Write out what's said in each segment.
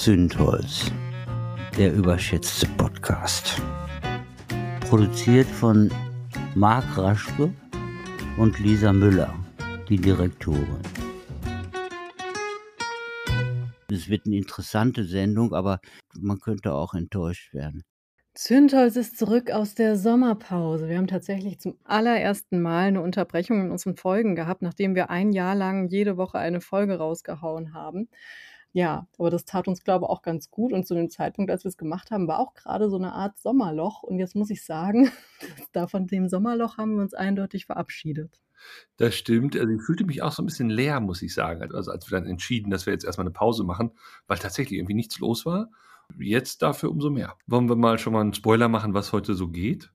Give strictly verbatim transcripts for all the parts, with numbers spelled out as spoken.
Zündholz, der überschätzte Podcast. Produziert von Marc Raschke und Lisa Müller, die Direktorin. Es wird eine interessante Sendung, aber man könnte auch enttäuscht werden. Zündholz ist zurück aus der Sommerpause. Wir haben tatsächlich zum allerersten Mal eine Unterbrechung in unseren Folgen gehabt, nachdem wir ein Jahr lang jede Woche eine Folge rausgehauen haben. Ja, aber das tat uns, glaube ich, auch ganz gut. Und zu dem Zeitpunkt, als wir es gemacht haben, war auch gerade so eine Art Sommerloch. Und jetzt muss ich sagen, da von dem Sommerloch haben wir uns eindeutig verabschiedet. Das stimmt. Also ich fühlte mich auch so ein bisschen leer, muss ich sagen. Also als wir dann entschieden, dass wir jetzt erstmal eine Pause machen, weil tatsächlich irgendwie nichts los war. Jetzt dafür umso mehr. Wollen wir mal schon mal einen Spoiler machen, was heute so geht?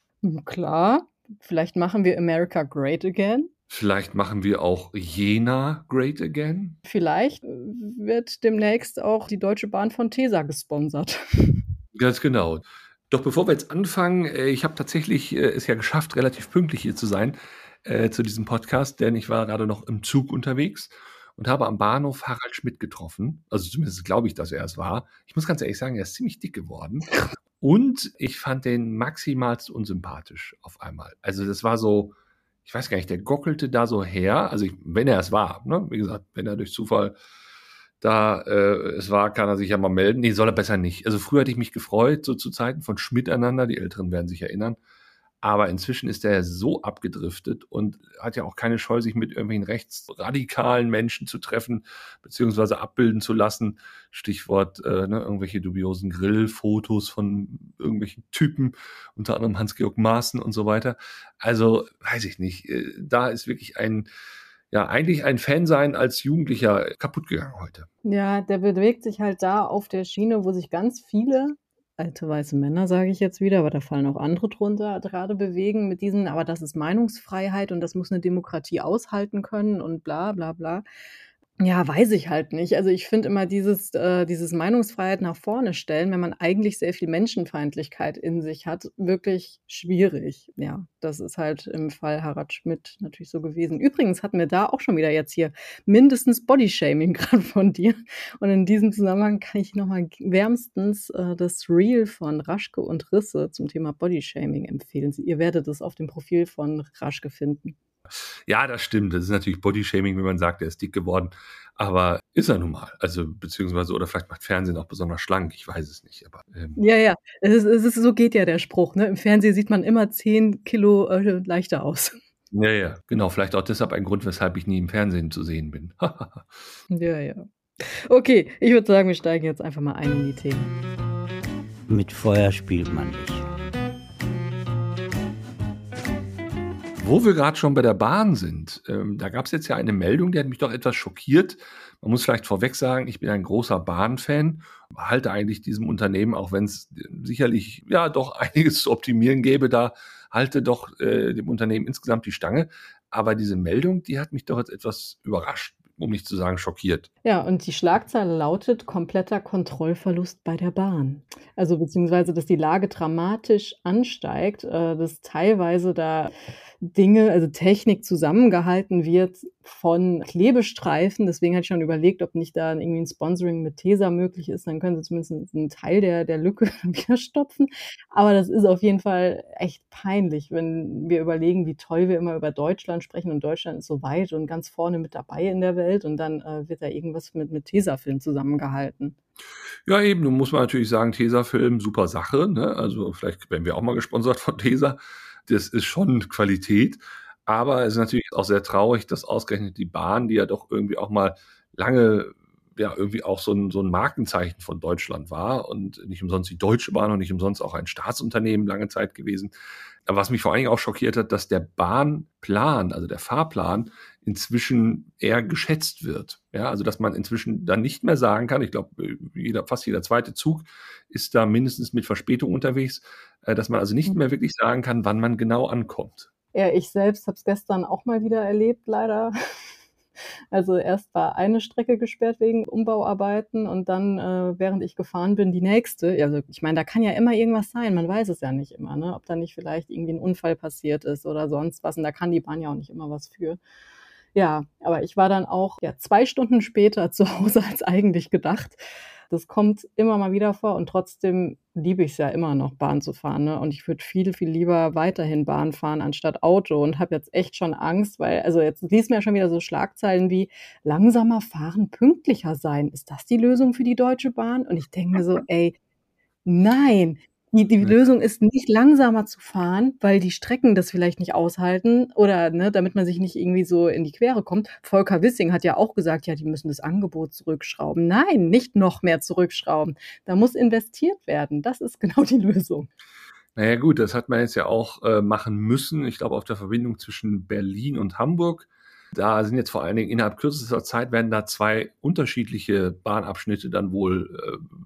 Klar, vielleicht machen wir America Great Again. Vielleicht machen wir auch Jena Great Again. Vielleicht wird demnächst auch die Deutsche Bahn von Tesa gesponsert. Ganz genau. Doch bevor wir jetzt anfangen, ich habe tatsächlich es ja geschafft, relativ pünktlich hier zu sein äh, zu diesem Podcast, denn ich war gerade noch im Zug unterwegs und habe am Bahnhof Harald Schmidt getroffen. Also zumindest glaube ich, dass er es war. Ich muss ganz ehrlich sagen, er ist ziemlich dick geworden. Und ich fand den maximalst unsympathisch auf einmal. Also das war so, ich weiß gar nicht, der gockelte da so her. Also ich, wenn er es war, ne? Wie gesagt, wenn er durch Zufall da äh, es war, kann er sich ja mal melden. Nee, soll er besser nicht. Also früher hatte ich mich gefreut, so zu Zeiten von Schmidt einander. Die Älteren werden sich erinnern. Aber inzwischen ist er so abgedriftet und hat ja auch keine Scheu, sich mit irgendwelchen rechtsradikalen Menschen zu treffen, beziehungsweise abbilden zu lassen. Stichwort äh, ne, irgendwelche dubiosen Grillfotos von irgendwelchen Typen, unter anderem Hans-Georg Maaßen und so weiter. Also, weiß ich nicht. Äh, da ist wirklich ein, ja, eigentlich ein Fansein als Jugendlicher kaputt gegangen heute. Ja, der bewegt sich halt da auf der Schiene, wo sich ganz viele alte weiße Männer, sage ich jetzt wieder, aber da fallen auch andere drunter, gerade bewegen mit diesen, aber das ist Meinungsfreiheit und das muss eine Demokratie aushalten können und bla bla bla. Ja, weiß ich halt nicht. Also ich finde immer dieses, äh, dieses Meinungsfreiheit nach vorne stellen, wenn man eigentlich sehr viel Menschenfeindlichkeit in sich hat, wirklich schwierig. Ja, das ist halt im Fall Harald Schmidt natürlich so gewesen. Übrigens hatten wir da auch schon wieder jetzt hier mindestens Bodyshaming gerade von dir. Und in diesem Zusammenhang kann ich nochmal wärmstens äh, das Reel von Raschke und Risse zum Thema Bodyshaming empfehlen. Ihr werdet es auf dem Profil von Raschke finden. Ja, das stimmt. Das ist natürlich Bodyshaming, wenn man sagt, er ist dick geworden. Aber ist er nun mal. Also, beziehungsweise, oder vielleicht macht Fernsehen auch besonders schlank. Ich weiß es nicht. Aber, ähm. Ja, ja. Es ist, es ist, so geht ja der Spruch. Ne? Im Fernsehen sieht man immer zehn Kilo äh, leichter aus. Ja, ja. Genau. Vielleicht auch deshalb ein Grund, weshalb ich nie im Fernsehen zu sehen bin. Ja, ja. Okay, ich würde sagen, wir steigen jetzt einfach mal ein in die Themen. Mit Feuer spielt man nicht. Wo wir gerade schon bei der Bahn sind, ähm, da gab es jetzt ja eine Meldung, die hat mich doch etwas schockiert. Man muss vielleicht vorweg sagen, ich bin ein großer Bahnfan, halte eigentlich diesem Unternehmen, auch wenn es sicherlich ja doch einiges zu optimieren gäbe, da halte doch äh, dem Unternehmen insgesamt die Stange. Aber diese Meldung, die hat mich doch jetzt etwas überrascht, um nicht zu sagen schockiert. Ja, und die Schlagzeile lautet: kompletter Kontrollverlust bei der Bahn. Also beziehungsweise, dass die Lage dramatisch ansteigt, äh, dass teilweise da Dinge, also Technik zusammengehalten wird von Klebestreifen. Deswegen hatte ich schon überlegt, ob nicht da irgendwie ein Sponsoring mit Tesa möglich ist. Dann können sie zumindest einen Teil der, der Lücke wieder stopfen. Aber das ist auf jeden Fall echt peinlich, wenn wir überlegen, wie toll wir immer über Deutschland sprechen. Und Deutschland ist so weit und ganz vorne mit dabei in der Welt. Und dann äh, wird da irgendwas mit, mit Tesafilm zusammengehalten. Ja, eben, nun muss man natürlich sagen, Tesafilm, super Sache. Ne? Also vielleicht werden wir auch mal gesponsert von Tesa. Das ist schon Qualität, aber es ist natürlich auch sehr traurig, dass ausgerechnet die Bahn, die ja doch irgendwie auch mal lange ja irgendwie auch so ein, so ein Markenzeichen von Deutschland war und nicht umsonst die Deutsche Bahn und nicht umsonst auch ein Staatsunternehmen lange Zeit gewesen. Aber was mich vor allen Dingen auch schockiert hat, dass der Bahnplan, also der Fahrplan, inzwischen eher geschätzt wird. Ja, also dass man inzwischen dann nicht mehr sagen kann, ich glaube, jeder, fast jeder zweite Zug ist da mindestens mit Verspätung unterwegs, dass man also nicht mehr wirklich sagen kann, wann man genau ankommt. Ja, ich selbst habe es gestern auch mal wieder erlebt, leider. Also erst war eine Strecke gesperrt wegen Umbauarbeiten und dann, äh, während ich gefahren bin, die nächste. Also ich meine, da kann ja immer irgendwas sein, man weiß es ja nicht immer, ne? Ob da nicht vielleicht irgendwie ein Unfall passiert ist oder sonst was. Und da kann die Bahn ja auch nicht immer was für. Ja, aber ich war dann auch ja, zwei Stunden später zu Hause als eigentlich gedacht. das kommt immer mal wieder vor und trotzdem liebe ich's ja immer noch, Bahn zu fahren, ne? Und ich würde viel, viel lieber weiterhin Bahn fahren anstatt Auto und habe jetzt echt schon Angst, weil also jetzt liest man ja schon wieder so Schlagzeilen wie: „Langsamer fahren, pünktlicher sein. Ist das die Lösung für die Deutsche Bahn?“ Und ich denke mir so: „Ey, nein, die die Ja. Lösung ist nicht langsamer zu fahren, weil die Strecken das vielleicht nicht aushalten oder, ne, damit man sich nicht irgendwie so in die Quere kommt.“ Volker Wissing hat ja auch gesagt: „Ja, die müssen das Angebot zurückschrauben.“ Nein, nicht noch mehr zurückschrauben. Da muss investiert werden. Das ist genau die Lösung. Na ja gut, das hat man jetzt ja auch, äh, machen müssen. Ich glaube, auf der Verbindung zwischen Berlin und Hamburg. Da sind jetzt vor allen Dingen innerhalb kürzester Zeit werden da zwei unterschiedliche Bahnabschnitte dann wohl,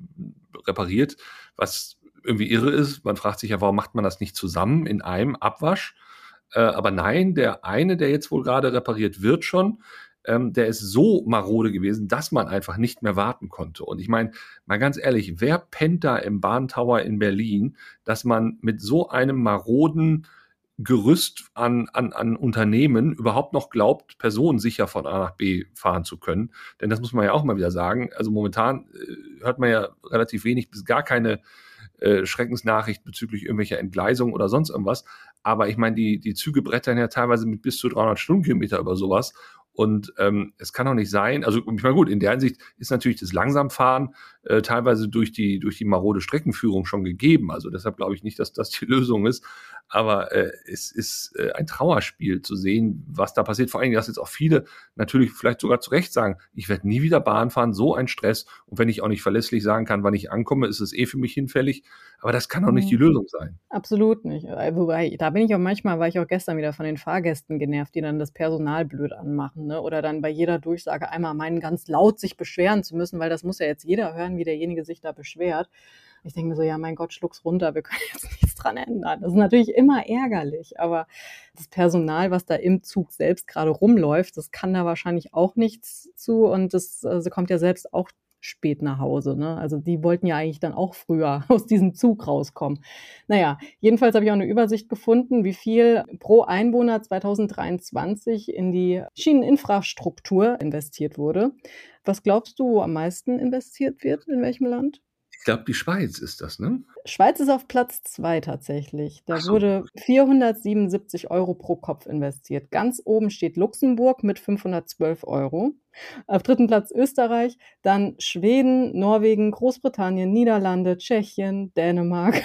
äh, repariert, was irgendwie irre ist. Man fragt sich ja, warum macht man das nicht zusammen in einem Abwasch? Äh, aber nein, der eine, der jetzt wohl gerade repariert wird schon, ähm, der ist so marode gewesen, dass man einfach nicht mehr warten konnte. Und ich meine, mal ganz ehrlich, wer pennt da im Bahntower in Berlin, dass man mit so einem maroden Gerüst an an an Unternehmen überhaupt noch glaubt, personensicher von A nach B fahren zu können? Denn das muss man ja auch mal wieder sagen. Also momentan, äh, hört man ja relativ wenig bis gar keine, äh, Schreckensnachricht bezüglich irgendwelcher Entgleisungen oder sonst irgendwas. Aber ich meine, die die Züge brettern ja teilweise mit bis zu dreihundert Stundenkilometer über sowas. Und, ähm, es kann doch nicht sein also, ich meine, gut, in der Hinsicht ist natürlich das Langsamfahren, äh, teilweise durch die durch die marode Streckenführung schon gegeben. Also, deshalb glaube ich nicht, dass das die Lösung ist. Aber, äh, es ist, äh, ein Trauerspiel zu sehen, was da passiert. Vor allen Dingen, dass jetzt auch viele natürlich vielleicht sogar zu Recht sagen: „Ich werde nie wieder Bahn fahren, so ein Stress. Und wenn ich auch nicht verlässlich sagen kann, wann ich ankomme, ist es eh für mich hinfällig.“ Aber das kann doch nicht die Mhm. Lösung sein. Absolut nicht. Äh, wobei, da bin ich auch manchmal war ich auch gestern wieder von den Fahrgästen genervt, die dann das Personal blöd anmachen, ne? Oder dann bei jeder Durchsage einmal meinen, ganz laut sich beschweren zu müssen, weil das muss ja jetzt jeder hören, wie derjenige sich da beschwert. Ich denke mir so: „Ja, mein Gott, schluck's runter, wir können jetzt nichts dran ändern.“ Das ist natürlich immer ärgerlich, aber das Personal, was da im Zug selbst grade rumläuft, das kann da wahrscheinlich auch nichts zu und das also, kommt ja selbst auch spät nach Hause, ne? Also, die wollten ja eigentlich dann auch früher aus diesem Zug rauskommen. Na ja, jedenfalls habe ich auch 'ne Übersicht gefunden, wie viel pro Einwohner zweitausenddreiundzwanzig in die Schieneninfrastruktur investiert wurde. Was glaubst du, wo am meisten investiert wird, in welchem Land? Ich glaube, die Schweiz ist das, ne? Schweiz ist auf Platz zwei tatsächlich. Ach Da so. wurde vierhundertsiebenundsiebzig Euro pro Kopf investiert. Ganz oben steht Luxemburg mit fünfhundertzwölf Euro. Auf dritten Platz Österreich, dann Schweden, Norwegen, Großbritannien, Niederlande, Tschechien, Dänemark.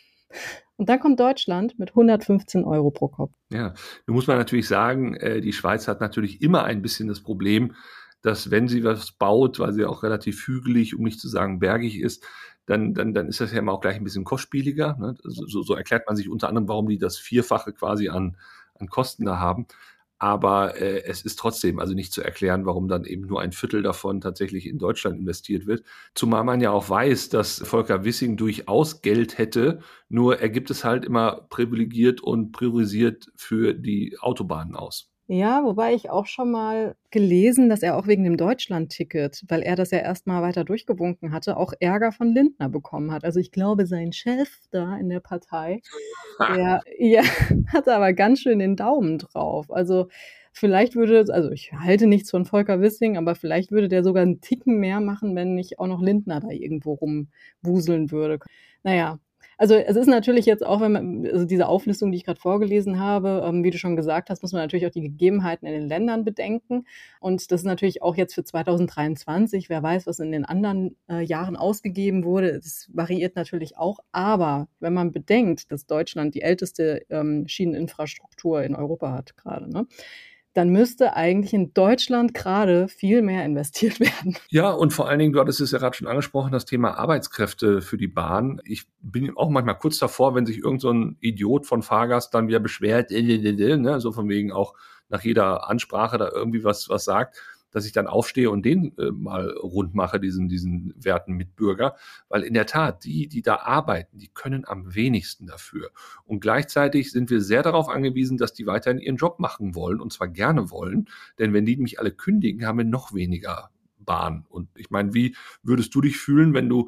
Und dann kommt Deutschland mit hundertfünfzehn Euro pro Kopf. Ja, nun muss man natürlich sagen, äh, die Schweiz hat natürlich immer ein bisschen das Problem, dass wenn sie was baut, weil sie auch relativ hügelig, um nicht zu sagen bergig ist, dann dann dann ist das ja immer auch gleich ein bisschen kostspieliger, ne? So so so erklärt man sich unter anderem, warum die das Vierfache quasi an an Kosten da haben. Aber, äh, es ist trotzdem also nicht zu erklären, warum dann eben nur ein Viertel davon tatsächlich in Deutschland investiert wird. Zumal man ja auch weiß, dass Volker Wissing durchaus Geld hätte, nur er gibt es halt immer privilegiert und priorisiert für die Autobahnen aus. Ja, wobei ich auch schon mal gelesen, dass er auch wegen dem Deutschlandticket, weil er das ja erst mal weiter durchgewunken hatte, auch Ärger von Lindner bekommen hat. Also, ich glaube, sein Chef da in der Partei, der ja, hatte aber ganz schön den Daumen drauf. Also, vielleicht würde also, ich halte nichts von Volker Wissing, aber vielleicht würde der sogar 'n Ticken mehr machen, wenn nicht auch noch Lindner da irgendwo rumwuseln würde. Na ja, also, es ist natürlich jetzt auch, wenn man also, diese Auflistung, die ich grad vorgelesen habe, ähm, wie du schon gesagt hast, muss man natürlich auch die Gegebenheiten in den Ländern bedenken. Und das ist natürlich auch jetzt für zweitausenddreiundzwanzig, wer weiß, was in den anderen, äh, Jahren ausgegeben wurde. Das variiert natürlich auch. Aber wenn man bedenkt, dass Deutschland die älteste, ähm, Schieneninfrastruktur in Europa hat grade, ne, dann müsste eigentlich in Deutschland grade viel mehr investiert werden. Ja, und vor allen Dingen, du hattest es ja grad schon angesprochen, das Thema Arbeitskräfte für die Bahn. Ich bin auch manchmal kurz davor, wenn sich irgend so 'n Idiot von Fahrgast dann wieder beschwert, ne, so von wegen auch nach jeder Ansprache da irgendwie was was sagt, dass ich dann aufstehe und den, äh, mal rund mache, diesen diesen werten Mitbürger. Weil in der Tat, die, die da arbeiten, die können am wenigsten dafür. Und gleichzeitig sind wir sehr darauf angewiesen, dass die weiterhin ihren Job machen wollen und zwar gerne wollen. Denn wenn die nämlich alle kündigen, haben wir noch weniger Bahn. Und ich meine, wie würdest du dich fühlen, wenn du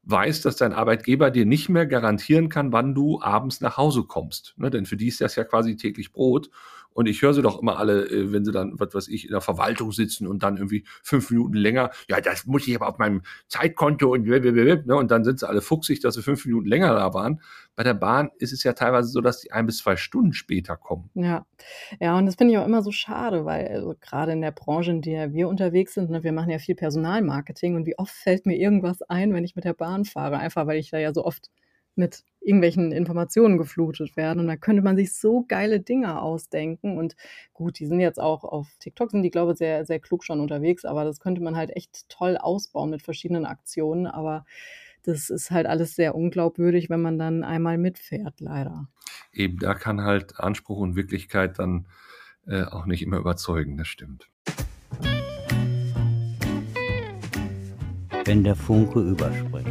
weißt, dass dein Arbeitgeber dir nicht mehr garantieren kann, wann du abends nach Hause kommst. Ne? Denn für die ist das ja quasi täglich Brot. Und ich höre sie doch immer alle, äh, wenn sie dann, was weiß ich, in der Verwaltung sitzen und dann irgendwie fünf Minuten länger, ja, das muss ich aber auf meinem Zeitkonto und blablabla, ne? Und dann sind sie alle fuchsig, dass sie fünf Minuten länger da waren. Bei der Bahn ist es ja teilweise so, dass die ein bis zwei Stunden später kommen. Ja, ja, und das finde ich auch immer so schade, weil also gerade in der Branche, in der wir unterwegs sind, ne, wir machen ja viel Personalmarketing und wie oft fällt mir irgendwas ein, wenn ich mit der Bahn fahre, einfach weil ich da ja so oft mit irgendwelchen Informationen geflutet werde. Und da könnte man sich so geile Dinge ausdenken. Und gut, die sind jetzt auch auf TikTok, sind die, glaube ich, sehr, sehr klug schon unterwegs, aber das könnte man halt echt toll ausbauen mit verschiedenen Aktionen. Aber das ist halt alles sehr unglaubwürdig, wenn man dann einmal mitfährt, leider. Eben, da kann halt Anspruch und Wirklichkeit dann äh, auch nicht immer überzeugen, das stimmt. Wenn der Funke überspringt.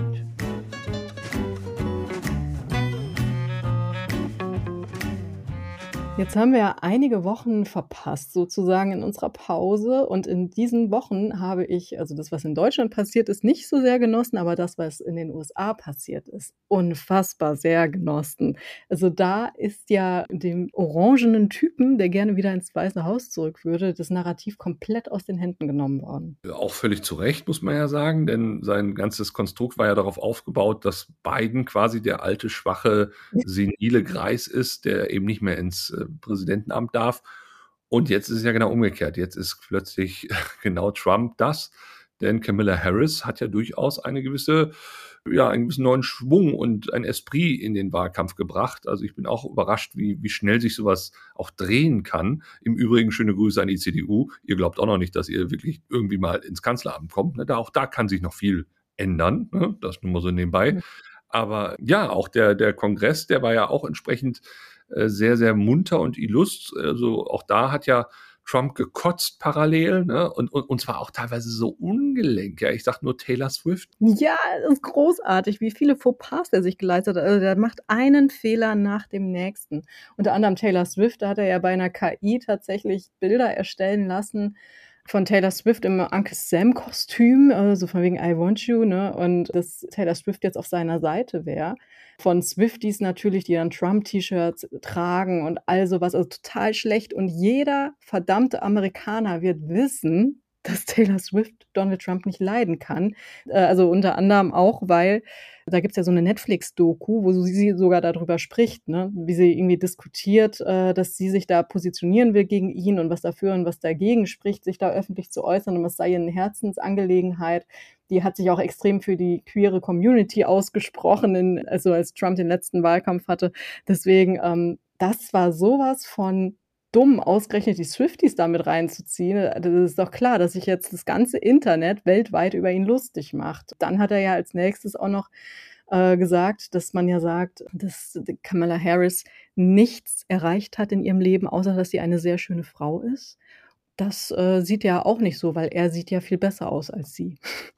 Jetzt haben wir ja einige Wochen verpasst, sozusagen in unserer Pause. Und in diesen Wochen habe ich, also das, was in Deutschland passiert ist, nicht so sehr genossen, aber das, was in den U S A passiert ist, unfassbar sehr genossen. Also da ist ja dem orangenen Typen, der gerne wieder ins Weiße Haus zurück würde, das Narrativ komplett aus den Händen genommen worden. Auch völlig zu Recht, muss man ja sagen, denn sein ganzes Konstrukt war ja darauf aufgebaut, dass Biden quasi der alte, schwache, senile Greis ist, der eben nicht mehr ins äh, Präsidentenamt darf. Und jetzt ist es ja genau umgekehrt. Jetzt ist plötzlich genau Trump das, denn Kamala Harris hat ja durchaus eine gewisse, ja, einen gewissen neuen Schwung und ein Esprit in den Wahlkampf gebracht. Also ich bin auch überrascht, wie, wie schnell sich sowas auch drehen kann. Im Übrigen schöne Grüße an die C D U. Ihr glaubt auch noch nicht, dass ihr wirklich irgendwie mal ins Kanzleramt kommt. Ne? Da, auch da kann sich noch viel ändern. Ne? Das nur mal so nebenbei. Aber ja, auch der, der Kongress, der war ja auch entsprechend äh, sehr, sehr munter und illust. Also auch da hat ja Trump gekotzt parallel, ne? Und, und, und zwar auch teilweise so ungelenk. Ja, ich sag nur Taylor Swift. Ja, das ist großartig, wie viele Fauxpas der sich geleistet hat. Also der macht einen Fehler nach dem nächsten. Unter anderem Taylor Swift, da hat er ja bei einer K I tatsächlich Bilder erstellen lassen von Taylor Swift im Uncle Sam-Kostüm, also von wegen I Want You, ne? Und dass Taylor Swift jetzt auf seiner Seite wäre. Von Swifties natürlich, die dann Trump-T-Shirts tragen und all sowas, also total schlecht. Und jeder verdammte Amerikaner wird wissen, dass Taylor Swift Donald Trump nicht leiden kann. Also unter anderem auch, weil da gibt's ja so eine Netflix-Doku, wo sie sogar darüber spricht, ne? Wie sie irgendwie diskutiert, dass sie sich da positionieren will gegen ihn und was dafür und was dagegen spricht, sich da öffentlich zu äußern und was sei eine Herzensangelegenheit. Die hat sich auch extrem für die queere Community ausgesprochen, in, also als Trump den letzten Wahlkampf hatte. Deswegen, ähm, das war sowas von dumm, ausgerechnet die Swifties damit reinzuziehen. Das ist doch klar, dass sich jetzt das ganze Internet weltweit über ihn lustig macht. Dann hat er ja als nächstes auch noch äh, gesagt, dass man ja sagt, dass Kamala Harris nichts erreicht hat in ihrem Leben, außer dass sie eine sehr schöne Frau ist. Das äh, sieht er auch nicht so, weil er sieht ja viel besser aus als sie.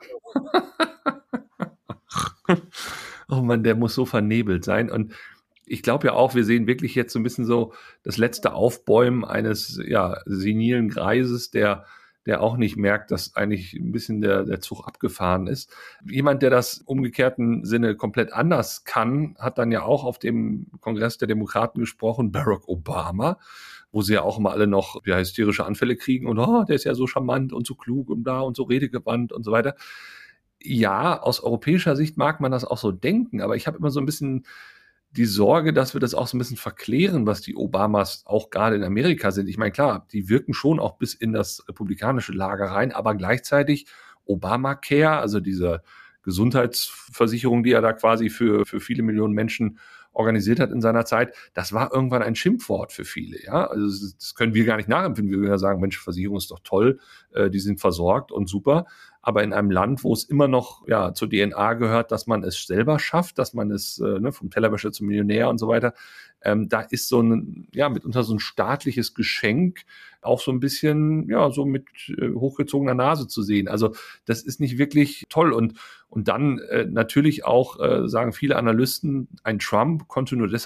Oh Mann, der muss so vernebelt sein. Und ich glaube ja auch, wir sehen wirklich jetzt so ein bisschen so das letzte Aufbäumen eines ja, senilen Greises, der, der auch nicht merkt, dass eigentlich ein bisschen der, der Zug abgefahren ist. Jemand, der das im umgekehrten Sinne komplett anders kann, hat dann ja auch auf dem Kongress der Demokraten gesprochen, Barack Obama, wo sie ja auch immer alle noch ja, hysterische Anfälle kriegen und oh, der ist ja so charmant und so klug und da und so redegewandt und so weiter. Ja, aus europäischer Sicht mag man das auch so denken, aber ich habe immer so ein bisschen die Sorge, dass wir das auch so ein bisschen verklären, was die Obamas auch gerade in Amerika sind. Ich meine, klar, die wirken schon auch bis in das republikanische Lager rein, aber gleichzeitig Obamacare, also diese Gesundheitsversicherung, die er da quasi für, für viele Millionen Menschen organisiert hat in seiner Zeit, das war irgendwann ein Schimpfwort für viele. Ja, also das, das können wir gar nicht nachempfinden. Wir würden ja sagen, Mensch, Versicherung ist doch toll, äh, die sind versorgt und super. Aber in einem Land, wo es immer noch ja zur D N A gehört, dass man es selber schafft, dass man es äh, ne, vom Tellerwäscher zum Millionär und so weiter, ähm, da ist so ein, ja, mitunter so ein staatliches Geschenk auch so ein bisschen, ja, so mit äh, hochgezogener Nase zu sehen. Also das ist nicht wirklich toll. Und, und dann äh, natürlich auch, äh, sagen viele Analysten, ein Trump konnte nur deshalb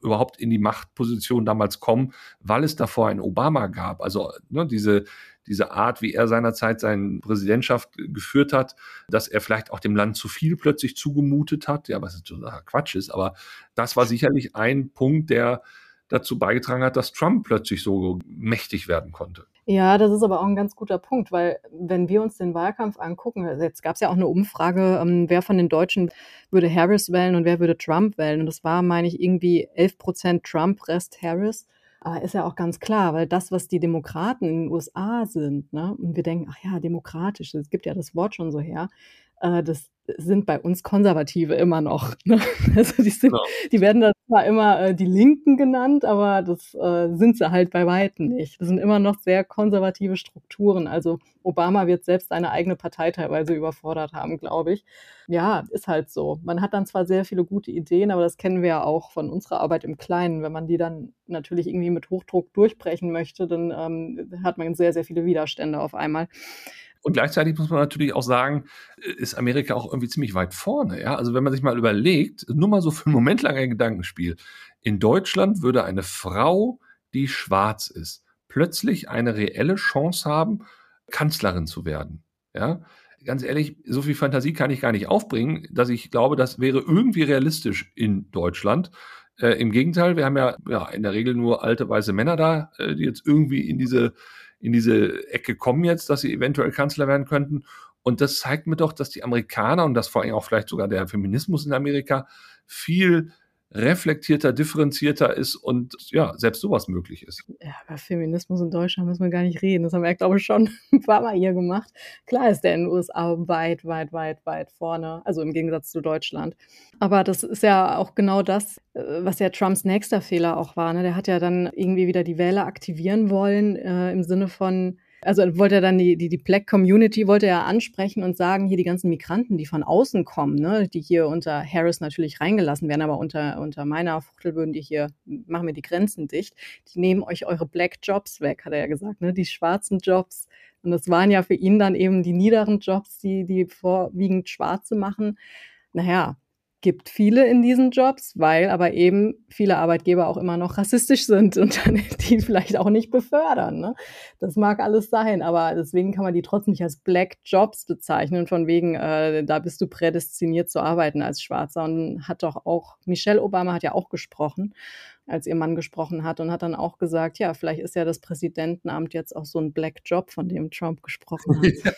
überhaupt in die Machtposition damals kommen, weil es davor einen Obama gab. Also ne, diese, diese Art, wie er seinerzeit seine Präsidentschaft geführt hat, dass er vielleicht auch dem Land zu viel plötzlich zugemutet hat, ja, was totaler Quatsch ist, aber das war sicherlich ein Punkt, der dazu beigetragen hat, dass Trump plötzlich so mächtig werden konnte. Ja, das ist aber auch ein ganz guter Punkt, weil wenn wir uns den Wahlkampf angucken, also jetzt gab es ja auch eine Umfrage, ähm, wer von den Deutschen würde Harris wählen und wer würde Trump wählen. Und das war, meine ich, irgendwie elf Prozent Trump, Rest Harris. Aber ist ja auch ganz klar, weil das, was die Demokraten in den U S A sind, ne, und wir denken, ach ja, demokratisch, es gibt ja das Wort schon so her, äh, das sind bei uns Konservative immer noch. Ne? Also die, sind, Genau. die werden da zwar immer äh, die Linken genannt, aber das äh, sind sie halt bei Weitem nicht. Das sind immer noch sehr konservative Strukturen. Also Obama wird selbst seine eigene Partei teilweise überfordert haben, glaube ich. Ja, ist halt so. Man hat dann zwar sehr viele gute Ideen, aber das kennen wir ja auch von unserer Arbeit im Kleinen. Wenn man die dann natürlich irgendwie mit Hochdruck durchbrechen möchte, dann ähm, hat man sehr, sehr viele Widerstände auf einmal. Und gleichzeitig muss man natürlich auch sagen, ist Amerika auch irgendwie ziemlich weit vorne. Ja? Also wenn man sich mal überlegt, nur mal so für einen Moment lang ein Gedankenspiel. In Deutschland würde eine Frau, die schwarz ist, plötzlich eine reelle Chance haben, Kanzlerin zu werden. Ja? Ganz ehrlich, so viel Fantasie kann ich gar nicht aufbringen, dass ich glaube, das wäre irgendwie realistisch in Deutschland. Äh, Im Gegenteil, wir haben ja, ja in der Regel nur alte weiße Männer da, äh, die jetzt irgendwie in diese in diese Ecke kommen jetzt, dass sie eventuell Kanzler werden könnten. Und das zeigt mir doch, dass die Amerikaner und das vor allem auch vielleicht sogar der Feminismus in Amerika viel reflektierter, differenzierter ist und ja, selbst sowas möglich ist. Ja, über Feminismus in Deutschland müssen wir gar nicht reden. Das haben wir, glaube ich, schon ein paar Mal hier gemacht. Klar ist der in den U S A weit, weit, weit, weit vorne, also im Gegensatz zu Deutschland. Aber das ist ja auch genau das, was ja Trumps nächster Fehler auch war. Ne? Der hat ja dann irgendwie wieder die Wähler aktivieren wollen, äh, im Sinne von, also wollte er dann die, die, die Black Community wollte er ansprechen und sagen, hier die ganzen Migranten, die von außen kommen, ne, die hier unter Harris natürlich reingelassen werden, aber unter, unter meiner Fuchtel würden die hier, machen wir die Grenzen dicht, die nehmen euch eure Black Jobs weg, hat er ja gesagt, ne, die schwarzen Jobs. Und das waren ja für ihn dann eben die niederen Jobs, die, die vorwiegend Schwarze machen. Naja, gibt viele in diesen Jobs, weil aber eben viele Arbeitgeber auch immer noch rassistisch sind und dann die vielleicht auch nicht befördern. Ne? Das mag alles sein, aber deswegen kann man die trotzdem nicht als Black Jobs bezeichnen, von wegen, äh, da bist du prädestiniert zu arbeiten als Schwarzer. Und hat doch auch, Michelle Obama hat ja auch gesprochen, als ihr Mann gesprochen hat und hat dann auch gesagt, ja, vielleicht ist ja das Präsidentenamt jetzt auch so ein Black Job, von dem Trump gesprochen hat.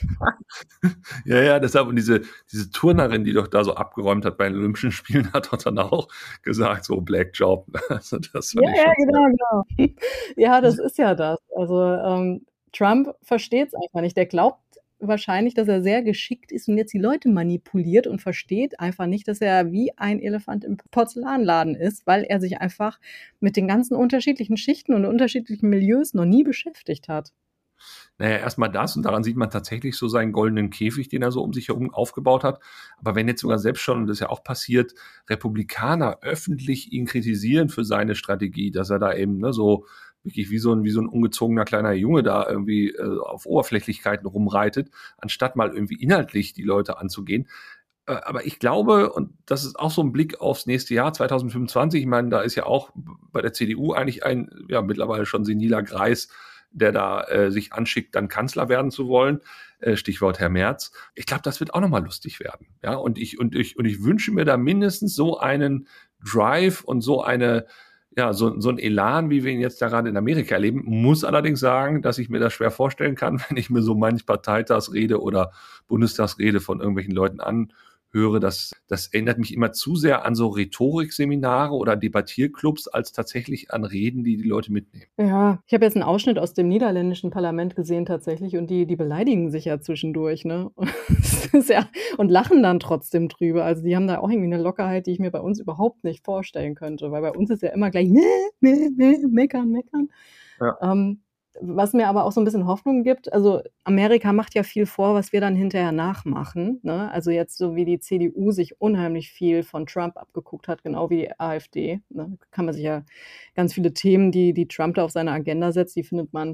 Ja, ja, deshalb, und diese, diese Turnerin, die doch da so abgeräumt hat bei den Olympischen Spielen, hat doch dann auch gesagt, so Black Job. Also das ja, ja, genau, genau. Ja, das ist ja das. Also ähm, Trump versteht es einfach nicht. Der glaubt wahrscheinlich, dass er sehr geschickt ist und jetzt die Leute manipuliert und versteht einfach nicht, dass er wie ein Elefant im Porzellanladen ist, weil er sich einfach mit den ganzen unterschiedlichen Schichten und unterschiedlichen Milieus noch nie beschäftigt hat. Naja, erstmal das, und daran sieht man tatsächlich so seinen goldenen Käfig, den er so um sich herum aufgebaut hat. Aber wenn jetzt sogar selbst schon, und das ist ja auch passiert, Republikaner öffentlich ihn kritisieren für seine Strategie, dass er da eben ne, so wirklich wie so ein, wie so ein ungezogener kleiner Junge da irgendwie äh, auf Oberflächlichkeiten rumreitet, anstatt mal irgendwie inhaltlich die Leute anzugehen. Äh, aber ich glaube, und das ist auch so ein Blick aufs nächste Jahr, zwanzig fünfundzwanzig, ich meine, da ist ja auch bei der C D U eigentlich ein, ja, mittlerweile schon seniler Greis, der da äh, sich anschickt, dann Kanzler werden zu wollen. Äh, Stichwort Herr Merz. Ich glaube, das wird auch nochmal lustig werden. Ja, und ich, und ich, und ich wünsche mir da mindestens so einen Drive und so eine, ja, so, so ein Elan, wie wir ihn jetzt da gerade in Amerika erleben. Muss allerdings sagen, dass ich mir das schwer vorstellen kann, wenn ich mir so manch Parteitagsrede oder Bundestagsrede von irgendwelchen Leuten anhöre. Das, das erinnert mich immer zu sehr an so Rhetorikseminare oder Debattierclubs als tatsächlich an Reden, die die Leute mitnehmen. Ja, ich habe jetzt einen Ausschnitt aus dem niederländischen Parlament gesehen tatsächlich und die, die beleidigen sich ja zwischendurch, ne? Das ist ja, und lachen dann trotzdem drüber. Also die haben da auch irgendwie eine Lockerheit, die ich mir bei uns überhaupt nicht vorstellen könnte, weil bei uns ist ja immer gleich ne, ne, ne, meckern, meckern. Ja. Ähm, was mir aber auch so ein bisschen Hoffnung gibt, also Amerika macht ja viel vor, was wir dann hinterher nachmachen. Ne? Also jetzt so wie die C D U sich unheimlich viel von Trump abgeguckt hat, genau wie die AfD. Ne? Kann man sich ja ganz viele Themen, die, die Trump da auf seine Agenda setzt, die findet man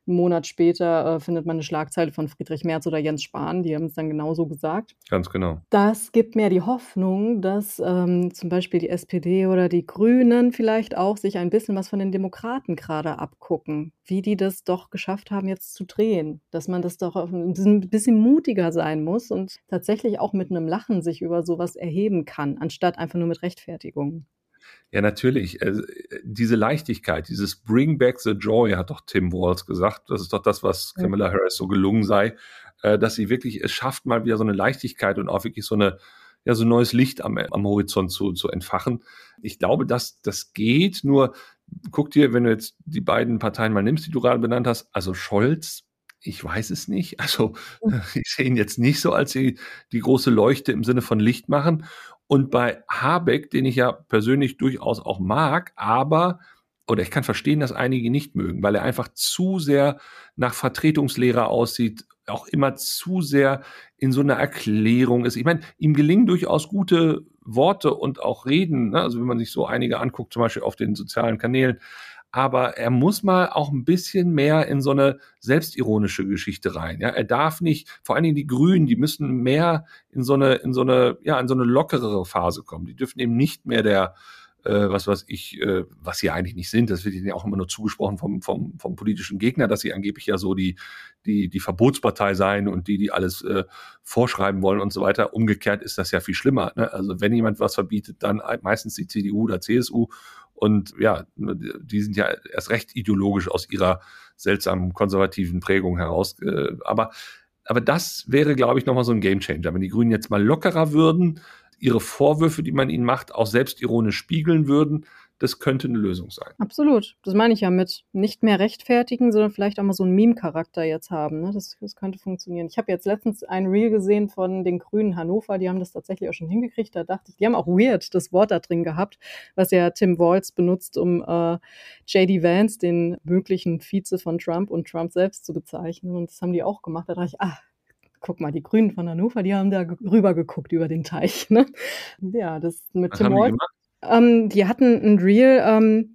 'n Monat später, äh, findet man 'ne Schlagzeile von Friedrich Merz oder Jens Spahn, die haben's dann genauso gesagt. Ganz genau. Das gibt mir die Hoffnung, dass, ähm, zum Beispiel die S P D oder die Grünen vielleicht auch sich ein bisschen was von den Demokraten grade abgucken, wie die das doch geschafft haben, jetzt zu drehen. Dass man das doch auf 'n bisschen bisschen mutiger sein muss und tatsächlich auch mit 'nem Lachen sich über so was erheben kann, anstatt einfach nur mit Rechtfertigung. Ja, natürlich. Also, äh, diese Leichtigkeit, dieses „Bring back the joy“, hat doch Tim Walz gesagt. Das ist doch das, was Ja. Kamala Harris so gelungen sei, äh, dass sie wirklich es schafft, mal wieder so 'ne Leichtigkeit und auch wirklich so 'ne ja, so 'n neues Licht am am Horizont zu zu entfachen. Ich glaube, das das geht, nur guck dir, wenn du jetzt die beiden Parteien mal nimmst, die du grade benannt hast, also Scholz, ich weiß es nicht. Also, ich sehe ihn jetzt nicht so als die die große Leuchte im Sinne von Licht machen. Und bei Habeck, den ich ja persönlich durchaus auch mag, aber oder ich kann verstehen, dass einige ihn nicht mögen, weil er einfach zu sehr nach Vertretungslehrer aussieht, auch immer zu sehr in so 'ner Erklärung ist. Ich meine, ihm gelingen durchaus gute Worte und auch Reden, ne? Also, wenn man sich so einige anguckt, zum Beispiel auf den sozialen Kanälen. Aber er muss mal auch 'n bisschen mehr in so 'ne selbstironische Geschichte rein, ja? Er darf nicht vor allen Dingen die Grünen, die müssen mehr in so 'ne in so 'ne ja, in so 'ne lockerere Phase kommen. Die dürfen eben nicht mehr der, äh, was weiß ich, äh, was sie eigentlich nicht sind, das wird ihnen ja auch immer nur zugesprochen vom vom vom politischen Gegner, dass sie angeblich ja so die die die Verbotspartei seien und die, die alles, äh, vorschreiben wollen und so weiter. Umgekehrt ist das ja viel schlimmer, ne? Also, wenn jemand was verbietet, dann ei meistens die C D U oder C S U. Und ja, die sind ja erst recht ideologisch aus ihrer seltsamen konservativen Prägung heraus. Äh, aber aber das wäre, glaube ich, noch mal so 'n Gamechanger. Wenn die Grünen jetzt mal lockerer würden, ihre Vorwürfe, die man ihnen macht, auch selbstironisch spiegeln würden, das könnte 'ne Lösung sein. Absolut. Das meine ich ja mit nicht mehr rechtfertigen, sondern vielleicht auch mal so 'n Meme-Charakter jetzt haben, ne? Das das könnte funktionieren. Ich habe jetzt letztens ein Reel gesehen von den Grünen Hannover, die haben das tatsächlich auch schon hingekriegt. Da dachte ich, die haben auch weird das Wort da drin gehabt, was ja Tim Walz benutzt, um, äh, J D Vance, den möglichen Vize von Trump und Trump selbst zu bezeichnen. Und das haben die auch gemacht. Da dachte ich: „Ah, guck mal, die Grünen von Hannover, die haben da g rüber geguckt über den Teich“, ne? Ja, das mit Was Tim haben die Walz gemacht? ähm, die hatten 'n Reel, ähm,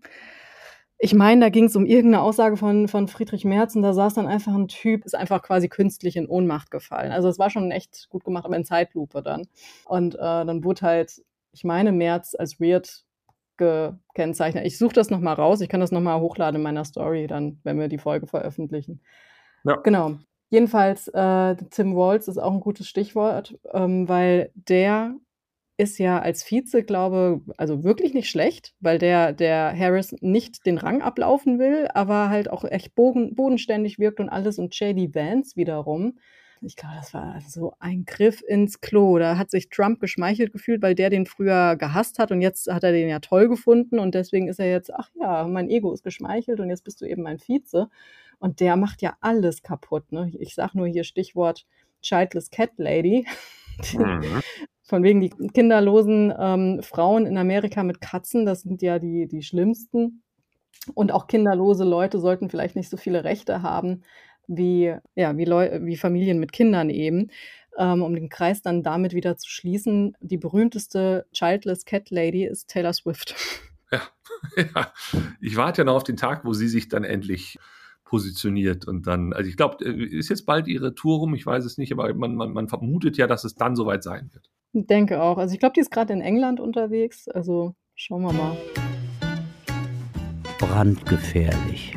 ich meine, da ging's um irgend 'ne Aussage von von Friedrich Merz und da saß dann einfach 'n Typ, ist einfach quasi künstlich in Ohnmacht gefallen. Also, es war schon echt gut gemacht, aber in Zeitlupe dann. Und, äh, dann wurde halt, ich meine, Merz als weird gekennzeichnet. Ich suche das noch mal raus. Ich kann das noch mal hochladen in meiner Story dann, wenn wir die Folge veröffentlichen. Ja. Genau. Jedenfalls, äh, Tim Walz ist auch 'n gutes Stichwort, ähm, weil der ist ja als Vize, glaube also wirklich nicht schlecht, weil der der Harris nicht den Rang ablaufen will, aber halt auch echt bogen bodenständig wirkt und alles. Und J D Vance wiederum, ich glaube, das war so ein Griff ins Klo. Da hat sich Trump geschmeichelt gefühlt, weil der den früher gehasst hat und jetzt hat er den ja toll gefunden und deswegen ist er jetzt: „Ach ja, mein Ego ist geschmeichelt und jetzt bist du eben mein Vize.“ Und der macht ja alles kaputt, ne? Ich sage nur hier Stichwort Childless Cat Lady. Mhm. Von wegen die kinderlosen, ähm, Frauen in Amerika mit Katzen, das sind ja die die schlimmsten. Und auch kinderlose Leute sollten vielleicht nicht so viele Rechte haben wie ja, wie Leu wie Familien mit Kindern eben. Ähm, um den Kreis dann damit wieder zu schließen, die berühmteste Childless Cat Lady ist Taylor Swift. Ja, ja. Ich warte ja noch auf den Tag, wo sie sich dann endlich positioniert und dann also, ich glaube, äh, ist jetzt bald ihre Tour rum? Ich weiß es nicht, aber man man man vermutet ja, dass es dann so weit sein wird. Denke auch. Also, ich glaube, die ist grad in England unterwegs. Also, schauen wir mal. Brandgefährlich.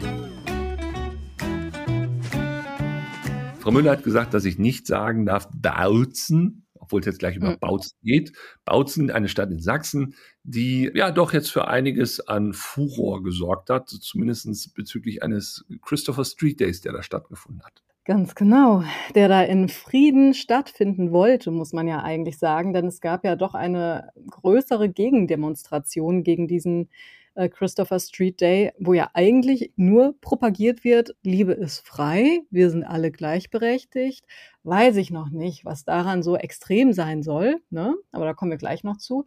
Frau Müller hat gesagt, dass ich nicht sagen darf Bautzen, obwohl es jetzt gleich über Mhm. Bautzen geht. Bautzen, eine Stadt in Sachsen, die ja doch jetzt für einiges an Furor gesorgt hat, zumindest bezüglich eines Christopher Street Days, der da stattgefunden hat. Ganz genau, der da in Frieden stattfinden wollte, muss man ja eigentlich sagen, denn es gab ja doch eine größere Gegendemonstration gegen diesen, äh, Christopher Street Day, wo ja eigentlich nur propagiert wird: „Liebe ist frei, wir sind alle gleichberechtigt.“ Weiß ich noch nicht, was daran so extrem sein soll, ne? Aber da kommen wir gleich noch zu.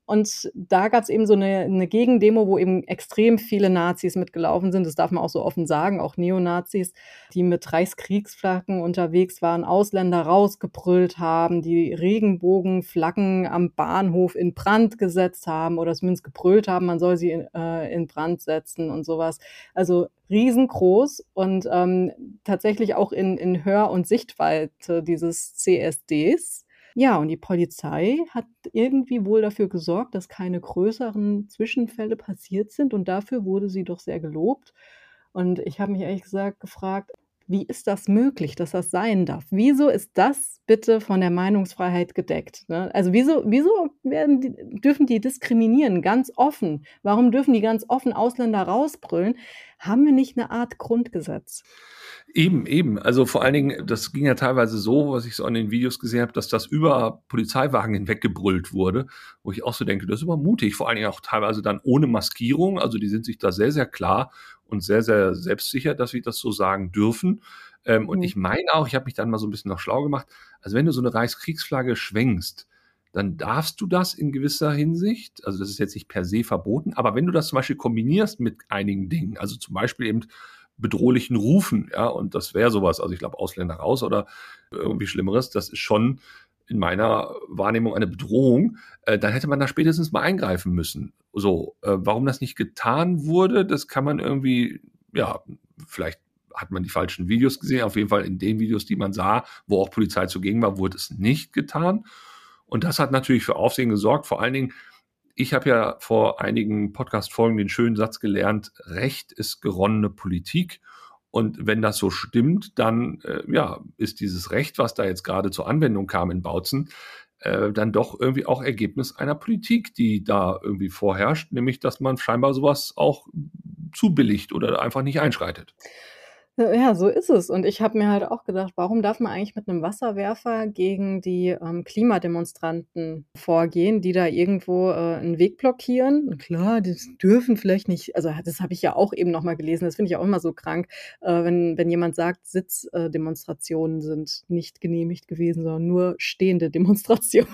Und da gab's eben so 'ne 'ne Gegendemo, wo eben extrem viele Nazis mitgelaufen sind. Das darf man auch so offen sagen, auch Neonazis, die mit Reichskriegsflaggen unterwegs waren, Ausländer rausgebrüllt haben, die Regenbogenflaggen am Bahnhof in Brand gesetzt haben oder zumindest gebrüllt haben, man soll sie in äh, in Brand setzen und so was. Also riesengroß und, ähm, tatsächlich auch in in Hör und Sichtweite dieses C S Ds. Ja, und die Polizei hat irgendwie wohl dafür gesorgt, dass keine größeren Zwischenfälle passiert sind und dafür wurde sie doch sehr gelobt. Und ich habe mich ehrlich gesagt gefragt: „Wie ist das möglich, dass das sein darf? Wieso ist das bitte von der Meinungsfreiheit gedeckt“, ne? Also, wieso wieso werden die dürfen die diskriminieren, ganz offen? Warum dürfen die ganz offen Ausländer rausbrüllen? Haben wir nicht 'ne Art Grundgesetz? Eben, eben. Also, vor allen Dingen, das ging ja teilweise so, was ich so an den Videos gesehen habe, dass das über Polizeiwagen hinweg gebrüllt wurde, wo ich auch so denke, das ist aber mutig, vor allen Dingen auch teilweise dann ohne Maskierung. Also, die sind sich da sehr, sehr klar und sehr, sehr selbstsicher, dass sie das so sagen dürfen. Ähm, und Mhm. ich meine auch, ich habe mich dann mal so 'n bisschen noch schlau gemacht, also, wenn du so 'ne Reichskriegsflagge schwenkst, dann darfst du das in gewisser Hinsicht. Also, das ist jetzt nicht per se verboten, aber wenn du das zum Beispiel kombinierst mit einigen Dingen, also, zum Beispiel eben bedrohlichen Rufen, ja, und das wäre so was, also, ich glaube, Ausländer raus oder irgendwie Schlimmeres, das ist schon in meiner Wahrnehmung eine Bedrohung, äh, dann hätte man da spätestens mal eingreifen müssen. So, äh, warum das nicht getan wurde, das kann man irgendwie ja, vielleicht hat man die falschen Videos gesehen. Auf jeden Fall in den Videos, die man sah, wo auch Polizei zugegen war, wurde es nicht getan. Und das hat natürlich für Aufsehen gesorgt. Vor allen Dingen, ich habe ja vor einigen Podcast-Folgen den schönen Satz gelernt: „Recht ist geronnene Politik.“ Und wenn das so stimmt, dann, äh, ja, ist dieses Recht, was da jetzt gerade zur Anwendung kam in Bautzen, äh, dann doch irgendwie auch Ergebnis einer Politik, die da irgendwie vorherrscht, nämlich dass man scheinbar so was auch zubilligt oder einfach nicht einschreitet. Äh, ja, so ist es. Und ich habe mir halt auch gedacht: „Warum darf man eigentlich mit 'nem Wasserwerfer gegen die, ähm, Klimademonstranten vorgehen, die da irgendwo, äh, 'n Weg blockieren?“ Klar, die dürfen vielleicht nicht also, das habe ich ja auch eben noch mal gelesen. Das finde ich auch immer so krank, äh, wenn wenn jemand sagt, Sitz äh, Demonstrationen sind nicht genehmigt gewesen, sondern nur stehende Demonstrationen.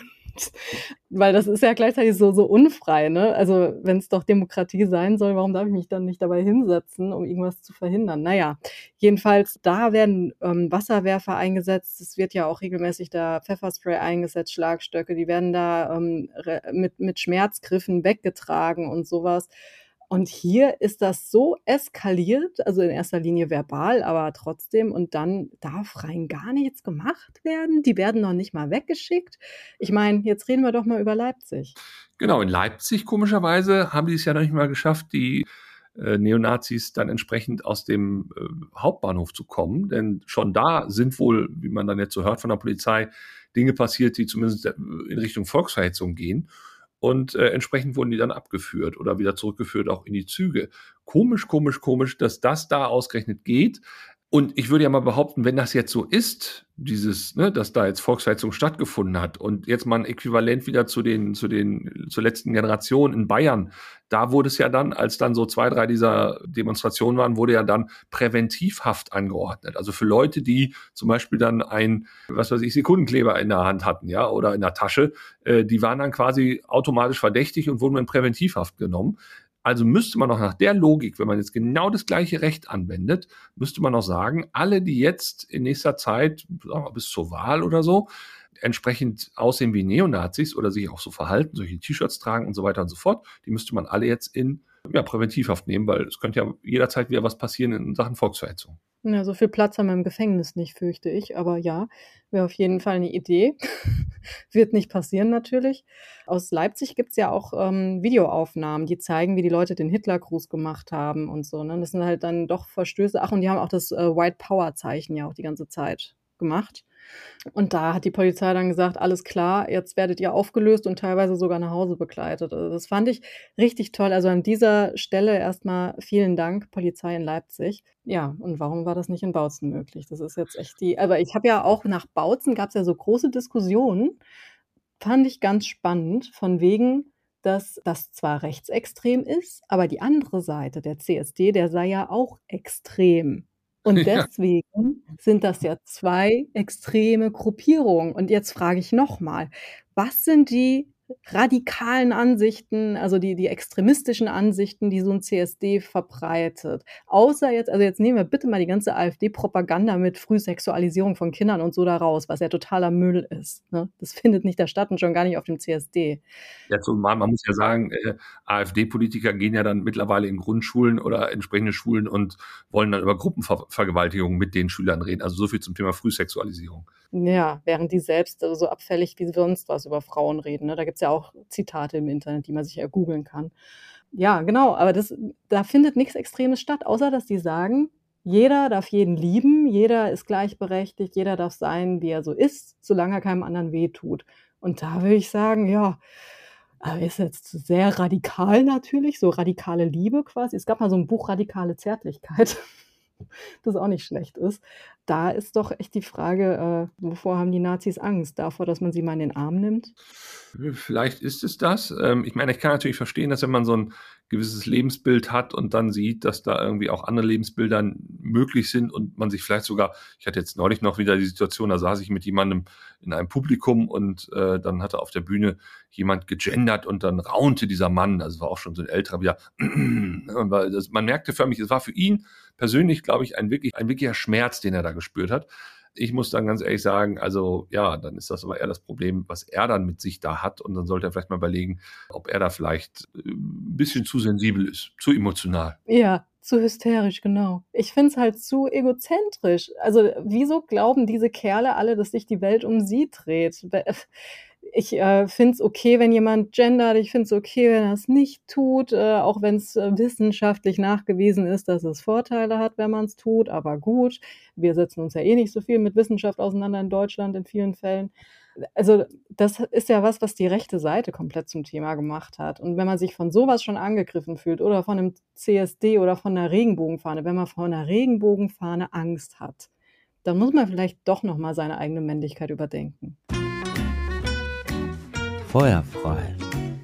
Weil das ist ja gleichzeitig so so unfrei, ne? Also, wenn's doch Demokratie sein soll, warum darf ich mich dann nicht dabei hinsetzen, um irgendwas zu verhindern? Na ja, jedenfalls, da werden, ähm, Wasserwerfer eingesetzt. Es wird ja auch regelmäßig da Pfefferspray eingesetzt, Schlagstöcke, die werden da, ähm, re mit mit Schmerzgriffen weggetragen und so was. Und hier ist das so eskaliert, also, in erster Linie verbal, aber trotzdem und dann darf rein gar nichts gemacht werden? Die werden noch nicht mal weggeschickt? Ich meine, jetzt reden wir doch mal über Leipzig. Genau, in Leipzig komischerweise haben die es ja noch nicht mal geschafft, die, äh, Neonazis dann entsprechend aus dem, äh, Hauptbahnhof zu kommen, denn schon da sind wohl, wie man dann jetzt so hört von der Polizei, Dinge passiert, die zumindest, äh, in Richtung Volksverhetzung gehen. Und, äh, entsprechend wurden die dann abgeführt oder wieder zurückgeführt auch in die Züge. Komisch, komisch, komisch, dass das da ausgerechnet geht. Und ich würde ja mal behaupten, wenn das jetzt so ist, dieses ne, dass da jetzt Volksverhetzung stattgefunden hat und jetzt mal 'n Äquivalent wieder zu den zu den zur letzten Generation in Bayern. Da wurde es ja dann, als dann so zwei, drei dieser Demonstrationen waren, wurde ja dann Präventivhaft angeordnet. Also, für Leute, die zum Beispiel dann ein, was weiß ich, Sekundenkleber in der Hand hatten, ja, oder in der Tasche, äh, die waren dann quasi automatisch verdächtig und wurden in Präventivhaft genommen. Also, müsste man auch nach der Logik, wenn man jetzt genau das gleiche Recht anwendet, müsste man auch sagen, alle, die jetzt in nächster Zeit, sagen wir bis zur Wahl oder so, entsprechend aussehen wie Neonazis oder sich auch so verhalten, solche T-Shirts tragen und so weiter und so fort, die müsste man alle jetzt in, ja, Präventivhaft nehmen, weil es könnte ja jederzeit wieder was passieren in Sachen Volksverhetzung. Ja, so viel Platz haben wir im Gefängnis nicht, fürchte ich, aber ja, wäre auf jeden Fall 'ne Idee. Wird nicht passieren natürlich. Aus Leipzig gibt's ja auch, ähm, Videoaufnahmen, die zeigen, wie die Leute den Hitlergruß gemacht haben und so, ne? Das sind halt dann doch Verstöße. Ach, und die haben auch das, äh, White Power Zeichen ja auch die ganze Zeit gemacht. Und da hat die Polizei dann gesagt: „Alles klar, jetzt werdet ihr aufgelöst und teilweise sogar nach Hause begleitet.“ Also, das fand ich richtig toll. Also, an dieser Stelle erst mal vielen Dank, Polizei in Leipzig. Ja, und warum war das nicht in Bautzen möglich? Das ist jetzt echt die aber ich habe ja auch nach Bautzen gab's ja so große Diskussionen, fand ich ganz spannend, von wegen, dass das zwar rechtsextrem ist, aber die andere Seite, der C S D, der sei ja auch extrem. Und Ja. deswegen sind das ja zwei extreme Gruppierungen. Und jetzt frage ich noch mal: Was sind die radikalen Ansichten, also die die extremistischen Ansichten, die so 'n C S D verbreitet. Außer jetzt also jetzt nehmen wir bitte mal die ganze AfD-Propaganda mit Frühsexualisierung von Kindern und so da raus, was ja totaler Müll ist, ne? Das findet nicht da statt und schon gar nicht auf dem C S D. Ja, zumal man muss ja sagen, äh, AfD-Politiker gehen ja dann mittlerweile in Grundschulen oder entsprechende Schulen und wollen dann über Gruppenvergewaltigung mit den Schülern reden. Also so viel zum Thema Frühsexualisierung. Ja, während die selbst also so abfällig wie sonst was über Frauen reden, ne? Da gibt's ja auch Zitate im Internet, die man sich ja googeln kann. Ja, genau, aber das da findet nix Extremes statt, außer dass die sagen: „Jeder darf jeden lieben, jeder ist gleichberechtigt, jeder darf sein, wie er so ist, solange er keinem anderen wehtut.“ Und da würde ich sagen, ja, äh, ist jetzt sehr radikal natürlich, so radikale Liebe quasi. Es gab mal so 'n Buch „Radikale Zärtlichkeit“, das auch nicht schlecht ist. Da ist doch echt die Frage, äh, wovor haben die Nazis Angst? Davor, dass man sie mal in den Arm nimmt? Vielleicht ist es das. Ähm, ich meine, ich kann natürlich verstehen, dass wenn man so 'n gewisses Lebensbild hat und dann sieht, dass da irgendwie auch andere Lebensbilder möglich sind und man sich vielleicht sogar ich hatte jetzt neulich noch wieder die Situation, da saß ich mit jemandem in einem Publikum und, äh, dann hatte auf der Bühne jemand gegendert und dann raunte dieser Mann, also war auch schon so 'n älterer, wieder weil das man merkte förmlich, es war für ihn persönlich, glaube ich, ein wirklich ein wirklicher Schmerz, den er da gespürt hat. Ich muss dann ganz ehrlich sagen, also ja, dann ist das aber eher das Problem, was er dann mit sich da hat und dann sollte er vielleicht mal überlegen, ob er da vielleicht, äh, 'n bisschen zu sensibel ist, zu emotional. Ja, zu hysterisch, genau. Ich finde es halt zu egozentrisch. Also, wieso glauben diese Kerle alle, dass sich die Welt um sie dreht? We ich, äh, finde es okay, wenn jemand gendert, ich finde es okay, wenn er's nicht tut, äh, auch wenn's, äh, wissenschaftlich nachgewiesen ist, dass es Vorteile hat, wenn man's tut, aber gut. Wir setzen uns ja eh nicht so viel mit Wissenschaft auseinander in Deutschland in vielen Fällen. Also, das ist ja was, was die rechte Seite komplett zum Thema gemacht hat. Und wenn man sich von so was schon angegriffen fühlt oder von 'nem C S D oder von 'ner Regenbogenfahne wenn man vor 'ner Regenbogenfahne Angst hat, dann muss man vielleicht doch noch mal seine eigene Männlichkeit überdenken. Feuerfrei.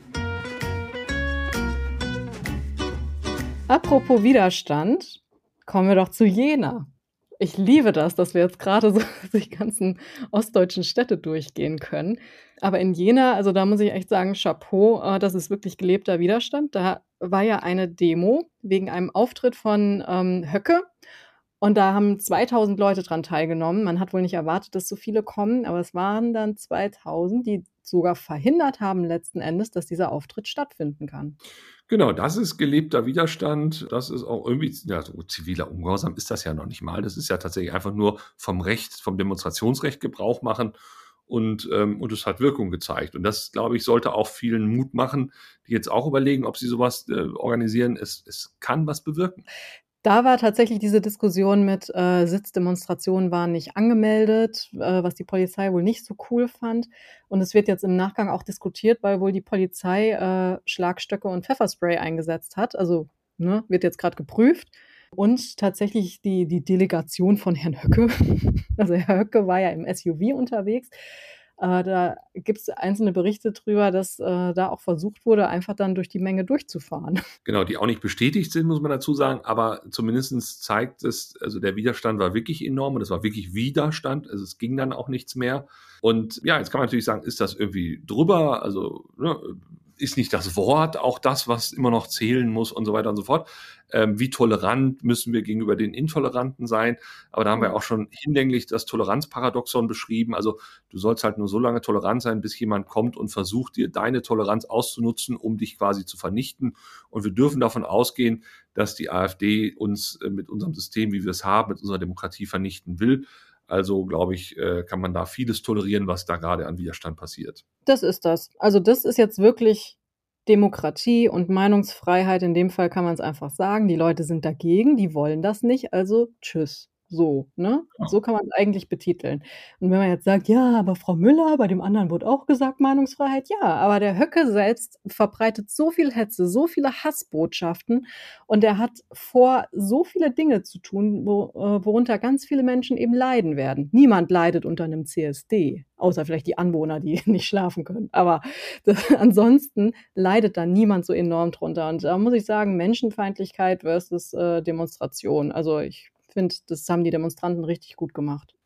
Apropos Widerstand, kommen wir doch zu Jena. Ich liebe das, dass wir jetzt grade so die ganzen ostdeutschen Städte durchgehen können. Aber in Jena, also da muss ich echt sagen, Chapeau, äh, das ist wirklich gelebter Widerstand. Da war ja eine Demo wegen einem Auftritt von, ähm, Höcke und da haben zweitausend Leute dran teilgenommen. Man hat wohl nicht erwartet, dass so viele kommen, aber es waren dann zweitausend, die sogar verhindert haben letzten Endes, dass dieser Auftritt stattfinden kann. Genau, das ist gelebter Widerstand. Das ist auch irgendwie ja, so ziviler Ungehorsam ist das ja noch nicht mal. Das ist ja tatsächlich einfach nur vom Recht vom Demonstrationsrecht Gebrauch machen und, ähm und es hat Wirkung gezeigt. Und das, glaube ich, sollte auch vielen Mut machen, die jetzt auch überlegen, ob sie so was, äh, organisieren. Es es kann was bewirken. Da war tatsächlich diese Diskussion mit, äh, Sitzdemonstrationen waren nicht angemeldet, äh, was die Polizei wohl nicht so cool fand. Und es wird jetzt im Nachgang auch diskutiert, weil wohl die Polizei, äh, Schlagstöcke und Pfefferspray eingesetzt hat. Also, ne, wird jetzt grad geprüft. Und tatsächlich die die Delegation von Herrn Höcke also Herr Höcke war ja im S U V unterwegs. Äh, da gibt's einzelne Berichte drüber, dass, äh, da auch versucht wurde, einfach dann durch die Menge durchzufahren. Genau, die auch nicht bestätigt sind, muss man dazu sagen, aber zumindestens zeigt es also der Widerstand war wirklich enorm und es war wirklich Widerstand. Also, es ging dann auch nichts mehr. Und ja, jetzt kann man natürlich sagen, ist das irgendwie drüber? Also, ne, ist nicht das Wort auch das, was immer noch zählen muss und so weiter und so fort? Ähm, wie tolerant müssen wir gegenüber den Intoleranten sein? Aber da haben wir auch schon hinlänglich das Toleranzparadoxon beschrieben. Also, du sollst halt nur so lange tolerant sein, bis jemand kommt und versucht, dir deine Toleranz auszunutzen, um dich quasi zu vernichten. Und wir dürfen davon ausgehen, dass die AfD uns äh, mit unserem System, wie wir es haben, mit unserer Demokratie vernichten will. Also, glaube ich, äh, kann man da vieles tolerieren, was da gerade an Widerstand passiert. Das ist das. Also, das ist jetzt wirklich Demokratie und Meinungsfreiheit. In dem Fall kann man's einfach sagen. Die Leute sind dagegen, die wollen das nicht, also tschüss. So, ne? Ja. So kann man's eigentlich betiteln. Und wenn man jetzt sagt: „Ja, aber Frau Müller, bei dem anderen wurde auch gesagt Meinungsfreiheit.“ Ja, aber der Höcke selbst verbreitet so viel Hetze, so viele Hassbotschaften und er hat vor, so viele Dinge zu tun, wo äh, worunter ganz viele Menschen eben leiden werden. Niemand leidet unter 'nem C S D, außer vielleicht die Anwohner, die nicht schlafen können. Aber d ansonsten leidet da niemand so enorm drunter. Und da muss ich sagen, Menschenfeindlichkeit versus, äh, Demonstration. Also, ich finde, das haben die Demonstranten richtig gut gemacht.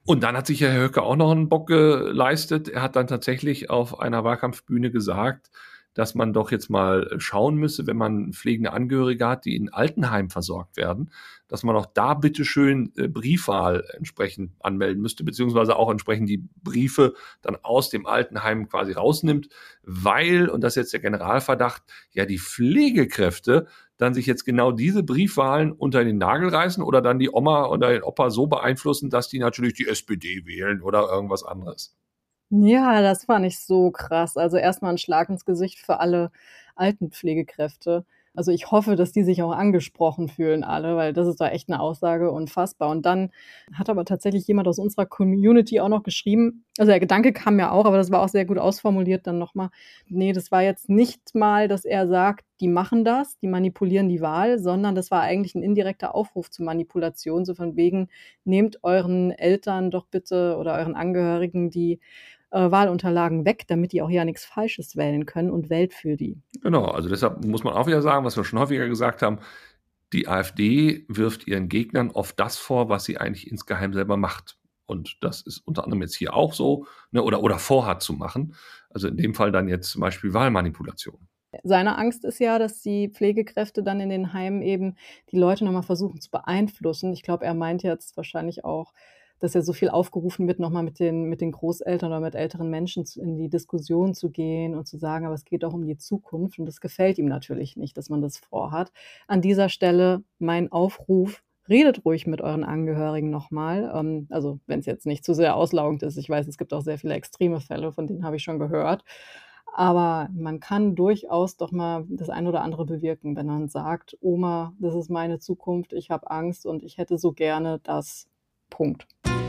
Und dann hat sich Herr Höcke auch noch einen Bock geleistet. Er hat dann tatsächlich auf einer Wahlkampfbühne gesagt, dass man doch jetzt mal schauen müsse, wenn man pflegende Angehörige hat, die in Altenheimen versorgt werden, dass man auch da bitteschön äh, Briefwahl entsprechend anmelden müsste, beziehungsweise auch entsprechend die Briefe dann aus dem Altenheim quasi rausnimmt, weil, und das ist jetzt der Generalverdacht, ja die Pflegekräfte dann sich jetzt genau diese Briefwahlen unter den Nagel reißen oder dann die Oma oder den Opa so beeinflussen, dass die natürlich die S P D wählen oder irgendwas anderes. Ja, das fand ich so krass. Also erstmal ein Schlag ins Gesicht für alle Altenpflegekräfte. Also ich hoffe, dass die sich auch angesprochen fühlen alle, weil das ist da echt eine Aussage, unfassbar. Und dann hat aber tatsächlich jemand aus unserer Community auch noch geschrieben, also der Gedanke kam ja auch, aber das war auch sehr gut ausformuliert dann nochmal. Nee, das war jetzt nicht mal, dass er sagt, die machen das, die manipulieren die Wahl, sondern das war eigentlich ein indirekter Aufruf zur Manipulation, so von wegen, nehmt euren Eltern doch bitte oder euren Angehörigen die äh, Wahlunterlagen weg, damit die auch ja nichts Falsches wählen können und wählt für die. Genau, also deshalb muss man auch wieder sagen, was wir schon häufiger gesagt haben, die AfD wirft ihren Gegnern oft das vor, was sie eigentlich insgeheim selber macht. Und das ist unter anderem jetzt hier auch so, ne, oder, oder vorhat zu machen. Also in dem Fall dann jetzt zum Beispiel Wahlmanipulation. Seine Angst ist ja, dass die Pflegekräfte dann in den Heimen eben die Leute nochmal versuchen zu beeinflussen. Ich glaube, er meint jetzt wahrscheinlich auch, dass ja so viel aufgerufen wird, nochmal mit den, mit den Großeltern oder mit älteren Menschen in die Diskussion zu gehen und zu sagen, aber es geht auch um die Zukunft. Und das gefällt ihm natürlich nicht, dass man das vorhat. An dieser Stelle mein Aufruf: Redet ruhig mit euren Angehörigen nochmal. Ähm, also wenn es jetzt nicht zu sehr auslaugend ist. Ich weiß, es gibt auch sehr viele extreme Fälle, von denen habe ich schon gehört. Aber man kann durchaus doch mal das ein oder andere bewirken, wenn man sagt, Oma, das ist meine Zukunft, ich habe Angst und ich hätte so gerne das. Punkt.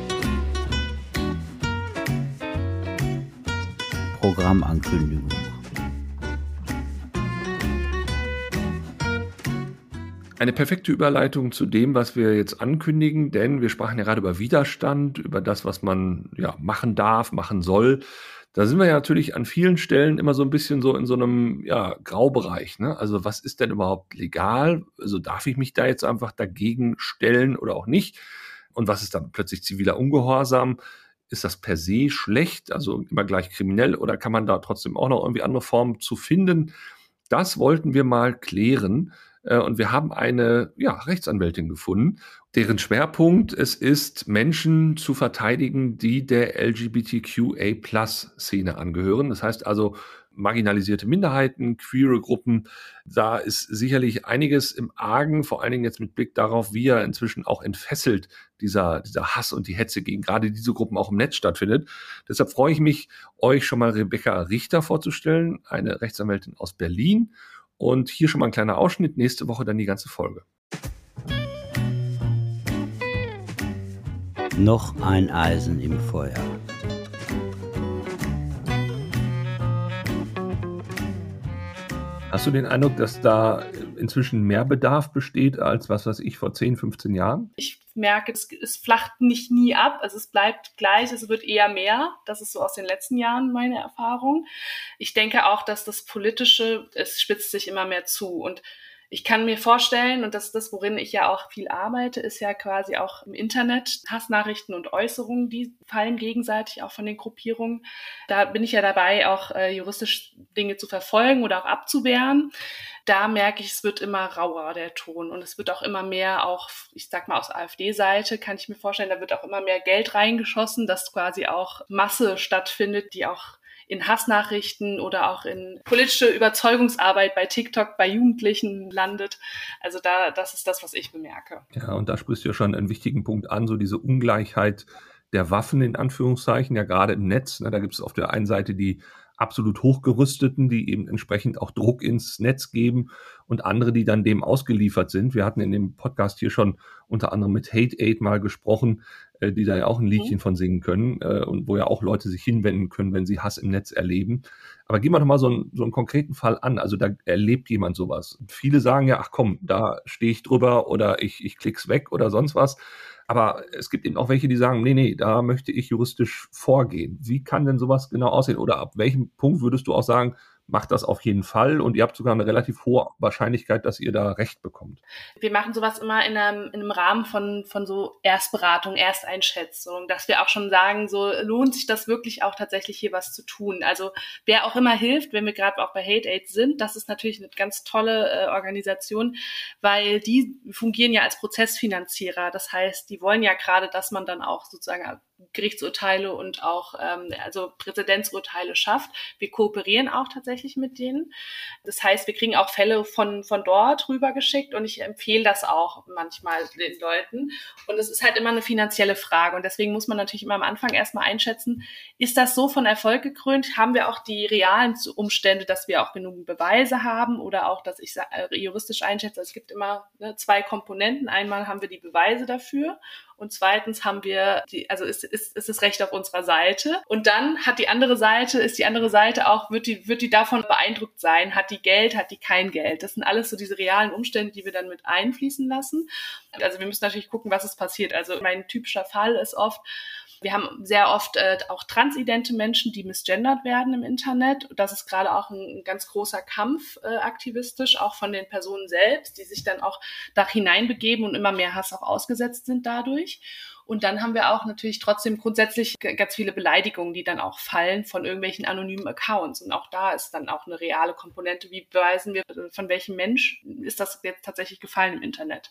Programmankündigung. Eine perfekte Überleitung zu dem, was wir jetzt ankündigen, denn wir sprachen ja gerade über Widerstand, über das, was man ja machen darf, machen soll. Da sind wir ja natürlich an vielen Stellen immer so ein bisschen so in so einem ja, Graubereich, ne? Also was ist denn überhaupt legal? Also darf ich mich da jetzt einfach dagegen stellen oder auch nicht? Und was ist dann plötzlich ziviler Ungehorsam? Ist das per se schlecht, also immer gleich kriminell, oder kann man da trotzdem auch noch irgendwie andere Formen zu finden? Das wollten wir mal klären. Und wir haben eine ja, Rechtsanwältin gefunden, deren Schwerpunkt es ist, Menschen zu verteidigen, die der L G B T Q A Plus Szene angehören. Das heißt also marginalisierte Minderheiten, queere Gruppen. Da ist sicherlich einiges im Argen, vor allen Dingen jetzt mit Blick darauf, wie er inzwischen auch entfesselt dieser, dieser Hass und die Hetze gegen gerade diese Gruppen auch im Netz stattfindet. Deshalb freue ich mich, euch schon mal Rebecca Richter vorzustellen, eine Rechtsanwältin aus Berlin. Und hier schon mal ein kleiner Ausschnitt, nächste Woche dann die ganze Folge. Noch ein Eisen im Feuer. Hast du den Eindruck, dass da inzwischen mehr Bedarf besteht als, was weiß ich, vor zehn, fünfzehn Jahren? Ich merke, es, es flacht nicht nie ab, also es bleibt gleich, es wird eher mehr. Das ist so aus den letzten Jahren meine Erfahrung. Ich denke auch, dass das Politische, es spitzt sich immer mehr zu. Und ich kann mir vorstellen, und das ist das, worin ich ja auch viel arbeite, ist ja quasi auch im Internet Hassnachrichten und Äußerungen, die fallen gegenseitig auch von den Gruppierungen. Da bin ich ja dabei, auch äh, juristisch Dinge zu verfolgen oder auch abzuwehren. Da merke ich, es wird immer rauer, der Ton. Und es wird auch immer mehr, auch, ich sag mal aus AfD-Seite, kann ich mir vorstellen, da wird auch immer mehr Geld reingeschossen, dass quasi auch Masse stattfindet, die auch in Hassnachrichten oder auch in politische Überzeugungsarbeit bei TikTok, bei Jugendlichen landet. Also da, das ist das, was ich bemerke. Ja, und da sprichst du ja schon einen wichtigen Punkt an, so diese Ungleichheit der Waffen in Anführungszeichen, ja gerade im Netz. Ne, da gibt es auf der einen Seite die absolut Hochgerüsteten, die eben entsprechend auch Druck ins Netz geben und andere, die dann dem ausgeliefert sind. Wir hatten in dem Podcast hier schon unter anderem mit Hate Aid mal gesprochen, äh, die da ja auch ein Liedchen von singen können äh, und wo ja auch Leute sich hinwenden können, wenn sie Hass im Netz erleben. Aber gehen wir doch mal so einen, so einen konkreten Fall an. Also da erlebt jemand sowas. Viele sagen ja, ach komm, da stehe ich drüber oder ich, ich klick's weg oder sonst was. Aber es gibt eben auch welche, die sagen, nee, nee, da möchte ich juristisch vorgehen. Wie kann denn sowas genau aussehen? Oder ab welchem Punkt würdest du auch sagen, macht das auf jeden Fall und ihr habt sogar eine relativ hohe Wahrscheinlichkeit, dass ihr da Recht bekommt. Wir machen sowas immer in einem, in einem Rahmen von, von so Erstberatung, Ersteinschätzung, dass wir auch schon sagen, so lohnt sich das wirklich auch tatsächlich hier was zu tun. Also wer auch immer hilft, wenn wir gerade auch bei Hate Aid sind, das ist natürlich eine ganz tolle äh, Organisation, weil die fungieren ja als Prozessfinanzierer. Das heißt, die wollen ja gerade, dass man dann auch sozusagen Gerichtsurteile und auch ähm, also Präzedenzurteile schafft. Wir kooperieren auch tatsächlich mit denen. Das heißt, wir kriegen auch Fälle von von dort rübergeschickt und ich empfehle das auch manchmal den Leuten. Und es ist halt immer eine finanzielle Frage und deswegen muss man natürlich immer am Anfang erstmal einschätzen, ist das so von Erfolg gekrönt? Haben wir auch die realen Umstände, dass wir auch genug Beweise haben oder auch, dass ich äh, juristisch einschätze, es gibt immer ne, zwei Komponenten. Einmal haben wir die Beweise dafür und zweitens haben wir die, also ist, ist, ist das Recht auf unserer Seite. Und dann hat die andere Seite, ist die andere Seite auch, wird die, wird die davon beeindruckt sein? Hat die Geld, hat die kein Geld? Das sind alles so diese realen Umstände, die wir dann mit einfließen lassen. Also wir müssen natürlich gucken, was ist passiert. Also mein typischer Fall ist oft, wir haben sehr oft äh, auch transidente Menschen, die misgendert werden im Internet. Das ist gerade auch ein, ein ganz großer Kampf äh, aktivistisch, auch von den Personen selbst, die sich dann auch da hineinbegeben und immer mehr Hass auch ausgesetzt sind dadurch. Und dann haben wir auch natürlich trotzdem grundsätzlich g- ganz viele Beleidigungen, die dann auch fallen von irgendwelchen anonymen Accounts. Und auch da ist dann auch eine reale Komponente. Wie beweisen wir, von welchem Mensch ist das jetzt tatsächlich gefallen im Internet?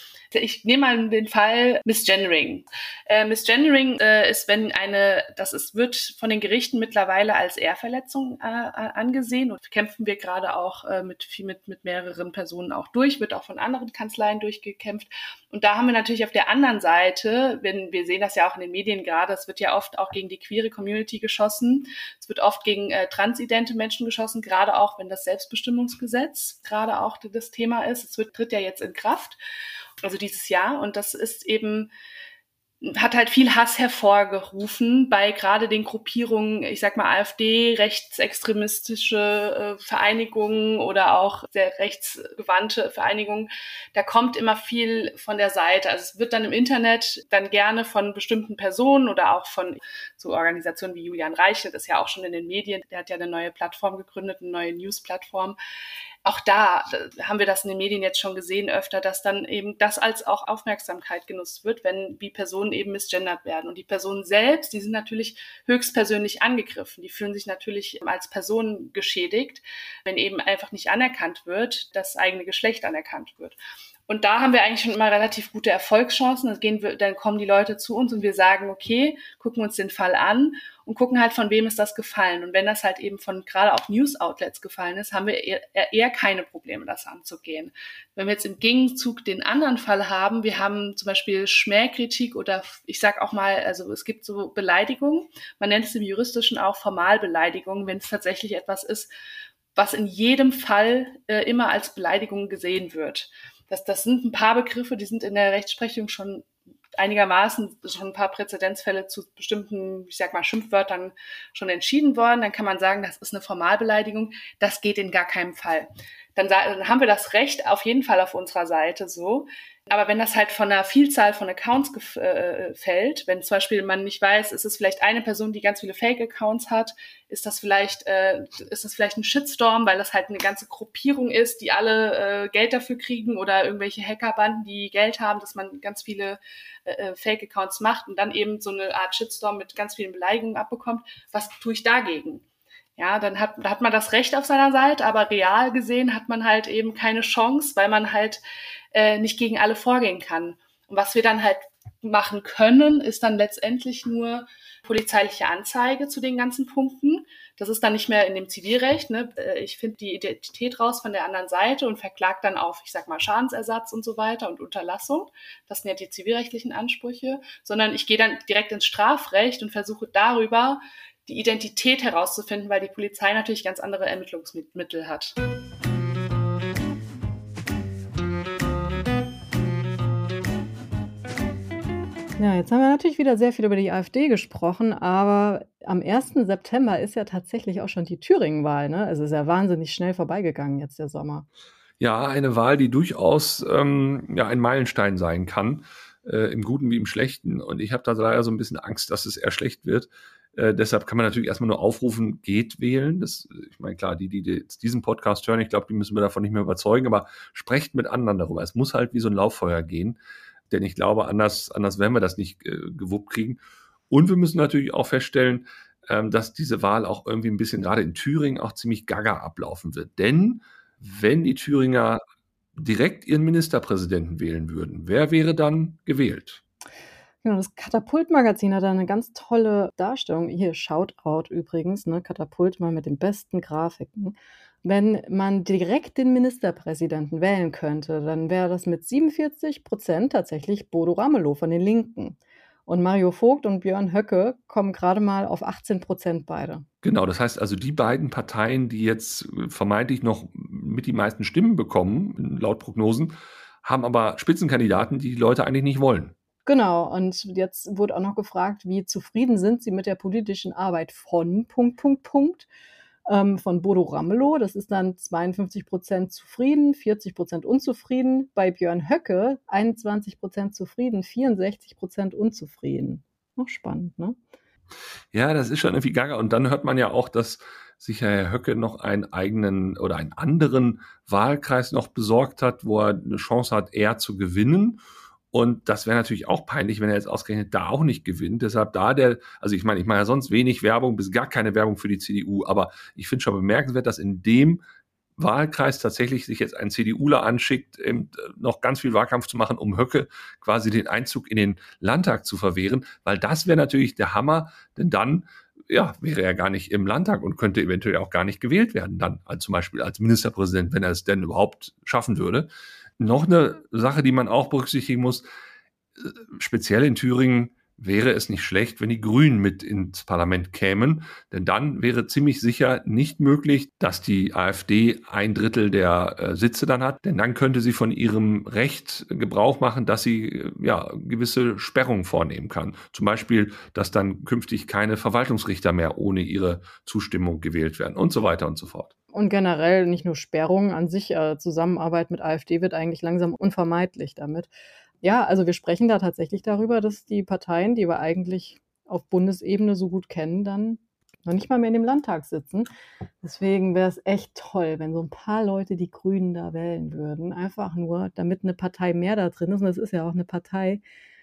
Ich nehme mal den Fall Misgendering. Äh, Misgendering äh, ist, wenn eine, das ist, wird von den Gerichten mittlerweile als Ehrverletzung äh, angesehen und kämpfen wir gerade auch äh, mit, mit, mit mehreren Personen auch durch, wird auch von anderen Kanzleien durchgekämpft. Und da haben wir natürlich auf der anderen Seite, wenn wir sehen das ja auch in den Medien gerade, es wird ja oft auch gegen die queere Community geschossen, es wird oft gegen äh, transidente Menschen geschossen, gerade auch, wenn das Selbstbestimmungsgesetz gerade auch das Thema ist. Es wird, tritt ja jetzt in Kraft. Also dieses Jahr. Und das ist eben, hat halt viel Hass hervorgerufen bei gerade den Gruppierungen, ich sag mal AfD, rechtsextremistische äh, Vereinigungen oder auch sehr rechtsgewandte Vereinigungen. Da kommt immer viel von der Seite. Also es wird dann im Internet dann gerne von bestimmten Personen oder auch von so Organisationen wie Julian Reichelt, ist ja auch schon in den Medien, der hat ja eine neue Plattform gegründet, eine neue News-Plattform. Auch da haben wir das in den Medien jetzt schon gesehen öfter, dass dann eben das als auch Aufmerksamkeit genutzt wird, wenn wie Personen eben misgendert werden. Und die Personen selbst, die sind natürlich höchstpersönlich angegriffen. Die fühlen sich natürlich als Person geschädigt, wenn eben einfach nicht anerkannt wird, das eigene Geschlecht anerkannt wird. Und da haben wir eigentlich schon immer relativ gute Erfolgschancen. Dann, gehen wir, dann kommen die Leute zu uns und wir sagen, okay, gucken uns den Fall an und gucken halt, von wem ist das gefallen. Und wenn das halt eben von gerade auch News-Outlets gefallen ist, haben wir eher, eher keine Probleme, das anzugehen. Wenn wir jetzt im Gegenzug den anderen Fall haben, wir haben zum Beispiel Schmähkritik oder ich sag auch mal, also es gibt so Beleidigungen, man nennt es im Juristischen auch Formalbeleidigung, wenn es tatsächlich etwas ist, was in jedem Fall äh, immer als Beleidigung gesehen wird. Das, das sind ein paar Begriffe, die sind in der Rechtsprechung schon einigermaßen schon ein paar Präzedenzfälle zu bestimmten, ich sag mal, Schimpfwörtern schon entschieden worden. Dann kann man sagen, das ist eine Formalbeleidigung. Das geht in gar keinem Fall. Dann, dann haben wir das Recht auf jeden Fall auf unserer Seite so. Aber wenn das halt von einer Vielzahl von Accounts gef- äh, fällt, wenn zum Beispiel man nicht weiß, ist es vielleicht eine Person, die ganz viele Fake-Accounts hat, ist das vielleicht äh, ist das vielleicht ein Shitstorm, weil das halt eine ganze Gruppierung ist, die alle äh, Geld dafür kriegen oder irgendwelche Hackerbanden, die Geld haben, dass man ganz viele äh, Fake-Accounts macht und dann eben so eine Art Shitstorm mit ganz vielen Beleidigungen abbekommt. Was tue ich dagegen? Ja, dann hat, da hat man das Recht auf seiner Seite, aber real gesehen hat man halt eben keine Chance, weil man halt äh, nicht gegen alle vorgehen kann. Und was wir dann halt machen können, ist dann letztendlich nur polizeiliche Anzeige zu den ganzen Punkten. Das ist dann nicht mehr in dem Zivilrecht. Ne? Ich finde die Identität raus von der anderen Seite und verklage dann auf, ich sag mal, Schadensersatz und so weiter und Unterlassung. Das sind ja die zivilrechtlichen Ansprüche. Sondern ich gehe dann direkt ins Strafrecht und versuche darüber die Identität herauszufinden, weil die Polizei natürlich ganz andere Ermittlungsmittel hat. Ja, jetzt haben wir natürlich wieder sehr viel über die AfD gesprochen, aber am ersten September ist ja tatsächlich auch schon die Thüringen-Wahl, ne? Also ist ja wahnsinnig schnell vorbeigegangen jetzt der Sommer. Ja, eine Wahl, die durchaus ähm, ja, ein Meilenstein sein kann, äh, im Guten wie im Schlechten. Und ich habe da leider so ein bisschen Angst, dass es eher schlecht wird. Äh, deshalb kann man natürlich erstmal nur aufrufen, geht wählen. Das, ich meine, klar, die, die jetzt diesen Podcast hören, ich glaube, die müssen wir davon nicht mehr überzeugen, aber sprecht mit anderen darüber. Es muss halt wie so ein Lauffeuer gehen, denn ich glaube, anders, anders werden wir das nicht äh, gewuppt kriegen. Und wir müssen natürlich auch feststellen, ähm, dass diese Wahl auch irgendwie ein bisschen, gerade in Thüringen, auch ziemlich gaga ablaufen wird. Denn wenn die Thüringer direkt ihren Ministerpräsidenten wählen würden, wer wäre dann gewählt? Genau, das Katapult-Magazin hat da eine ganz tolle Darstellung. Hier, Shoutout übrigens, ne? Katapult mal mit den besten Grafiken. Wenn man direkt den Ministerpräsidenten wählen könnte, dann wäre das mit siebenundvierzig Prozent tatsächlich Bodo Ramelow von den Linken. Und Mario Vogt und Björn Höcke kommen gerade mal auf achtzehn Prozent beide. Genau, das heißt also, die beiden Parteien, die jetzt vermeintlich noch mit die meisten Stimmen bekommen, laut Prognosen, haben aber Spitzenkandidaten, die die Leute eigentlich nicht wollen. Genau, und jetzt wurde auch noch gefragt, wie zufrieden sind Sie mit der politischen Arbeit von Punkt, Punkt, Punkt, ähm, von Bodo Ramelow. Das ist dann zweiundfünfzig Prozent zufrieden, vierzig Prozent unzufrieden. Bei Björn Höcke einundzwanzig Prozent zufrieden, vierundsechzig Prozent unzufrieden. Noch spannend, ne? Ja, das ist schon irgendwie gaga. Und dann hört man ja auch, dass sich Herr Höcke noch einen eigenen oder einen anderen Wahlkreis noch besorgt hat, wo er eine Chance hat, eher zu gewinnen. Und das wäre natürlich auch peinlich, wenn er jetzt ausgerechnet da auch nicht gewinnt. Deshalb da der, also ich meine, ich mache ja sonst wenig Werbung, bis gar keine Werbung für die C D U, aber ich finde schon bemerkenswert, dass in dem Wahlkreis tatsächlich sich jetzt ein CDUler anschickt, eben noch ganz viel Wahlkampf zu machen, um Höcke quasi den Einzug in den Landtag zu verwehren, weil das wäre natürlich der Hammer, denn dann ja, wäre er gar nicht im Landtag und könnte eventuell auch gar nicht gewählt werden, dann als zum Beispiel als Ministerpräsident, wenn er es denn überhaupt schaffen würde. Noch eine Sache, die man auch berücksichtigen muss, speziell in Thüringen wäre es nicht schlecht, wenn die Grünen mit ins Parlament kämen, denn dann wäre ziemlich sicher nicht möglich, dass die AfD ein Drittel der äh, Sitze dann hat, denn dann könnte sie von ihrem Recht Gebrauch machen, dass sie äh, ja gewisse Sperrungen vornehmen kann. Zum Beispiel, dass dann künftig keine Verwaltungsrichter mehr ohne ihre Zustimmung gewählt werden und so weiter und so fort. Und generell nicht nur Sperrungen an sich, äh, Zusammenarbeit mit AfD wird eigentlich langsam unvermeidlich damit. Ja, also wir sprechen da tatsächlich darüber, dass die Parteien, die wir eigentlich auf Bundesebene so gut kennen, dann noch nicht mal mehr in dem Landtag sitzen. Deswegen wäre es echt toll, wenn so ein paar Leute die Grünen da wählen würden. Einfach nur, damit eine Partei mehr da drin ist. Und das ist ja auch eine Partei.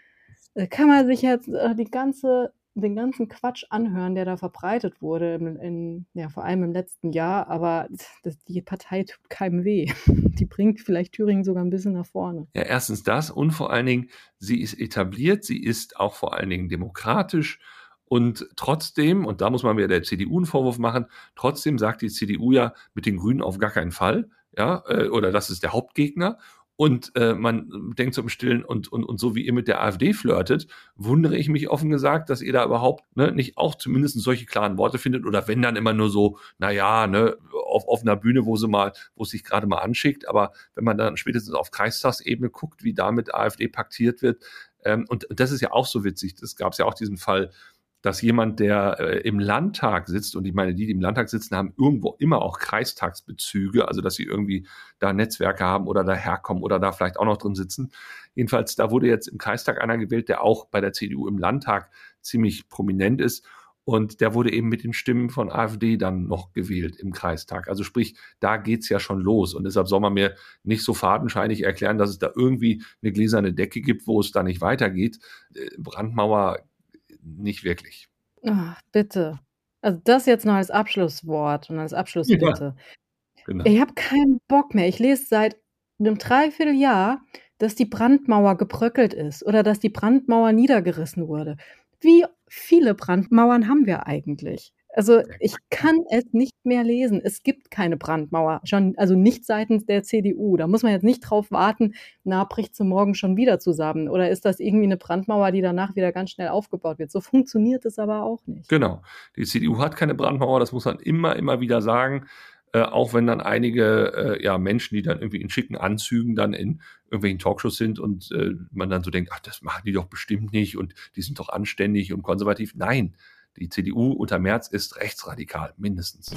Da kann man sich jetzt äh, die ganze, den ganzen Quatsch anhören, der da verbreitet wurde, in, in, ja, vor allem im letzten Jahr. Aber das, die Partei tut keinem weh. Die bringt vielleicht Thüringen sogar ein bisschen nach vorne. Ja, erstens das und vor allen Dingen, sie ist etabliert, sie ist auch vor allen Dingen demokratisch und trotzdem, und da muss man wieder der C D U einen Vorwurf machen, trotzdem sagt die C D U ja mit den Grünen auf gar keinen Fall, ja, oder das ist der Hauptgegner. Und äh, man denkt so im Stillen und, und, und so wie ihr mit der AfD flirtet, wundere ich mich offen gesagt, dass ihr da überhaupt ne, nicht auch zumindest solche klaren Worte findet oder wenn dann immer nur so, naja, ne, auf offener Bühne, wo sie mal, wo es sich gerade mal anschickt, aber wenn man dann spätestens auf Kreistagsebene guckt, wie da mit AfD paktiert wird, ähm, und das ist ja auch so witzig, das gab es ja auch diesen Fall, dass jemand, der äh, im Landtag sitzt, und ich meine, die, die im Landtag sitzen, haben irgendwo immer auch Kreistagsbezüge, also dass sie irgendwie da Netzwerke haben oder daherkommen oder da vielleicht auch noch drin sitzen. Jedenfalls, da wurde jetzt im Kreistag einer gewählt, der auch bei der C D U im Landtag ziemlich prominent ist. Und der wurde eben mit den Stimmen von AfD dann noch gewählt im Kreistag. Also sprich, da geht's ja schon los. Und deshalb soll man mir nicht so fadenscheinig erklären, dass es da irgendwie eine gläserne Decke gibt, wo es da nicht weitergeht. Brandmauer nicht wirklich. Ach, bitte. Also das jetzt noch als Abschlusswort und als Abschlussbitte. Ja, genau. Ich habe keinen Bock mehr. Ich lese seit einem Dreivierteljahr, dass die Brandmauer gebröckelt ist oder dass die Brandmauer niedergerissen wurde. Wie viele Brandmauern haben wir eigentlich? Also ich kann es nicht mehr lesen. Es gibt keine Brandmauer, schon, also nicht seitens der C D U. Da muss man jetzt nicht drauf warten, na, bricht sie morgen schon wieder zusammen. Oder ist das irgendwie eine Brandmauer, die danach wieder ganz schnell aufgebaut wird? So funktioniert es aber auch nicht. Genau. Die C D U hat keine Brandmauer, das muss man immer, immer wieder sagen. Äh, auch wenn dann einige äh, ja, Menschen, die dann irgendwie in schicken Anzügen dann in irgendwelchen Talkshows sind und äh, man dann so denkt, ach, das machen die doch bestimmt nicht und die sind doch anständig und konservativ. Nein. Die C D U unter Merz ist rechtsradikal, mindestens.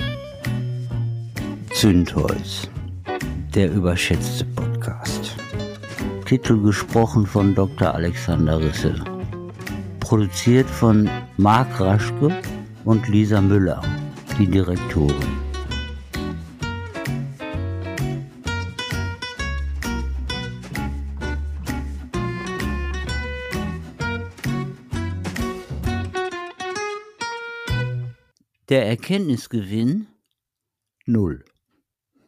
Zündholz, der überschätzte Podcast. Titel gesprochen von Doktor Alexander Risse. Produziert von Marc Raschke und Lisa Müller, die Direktorin. Der Erkenntnisgewinn null.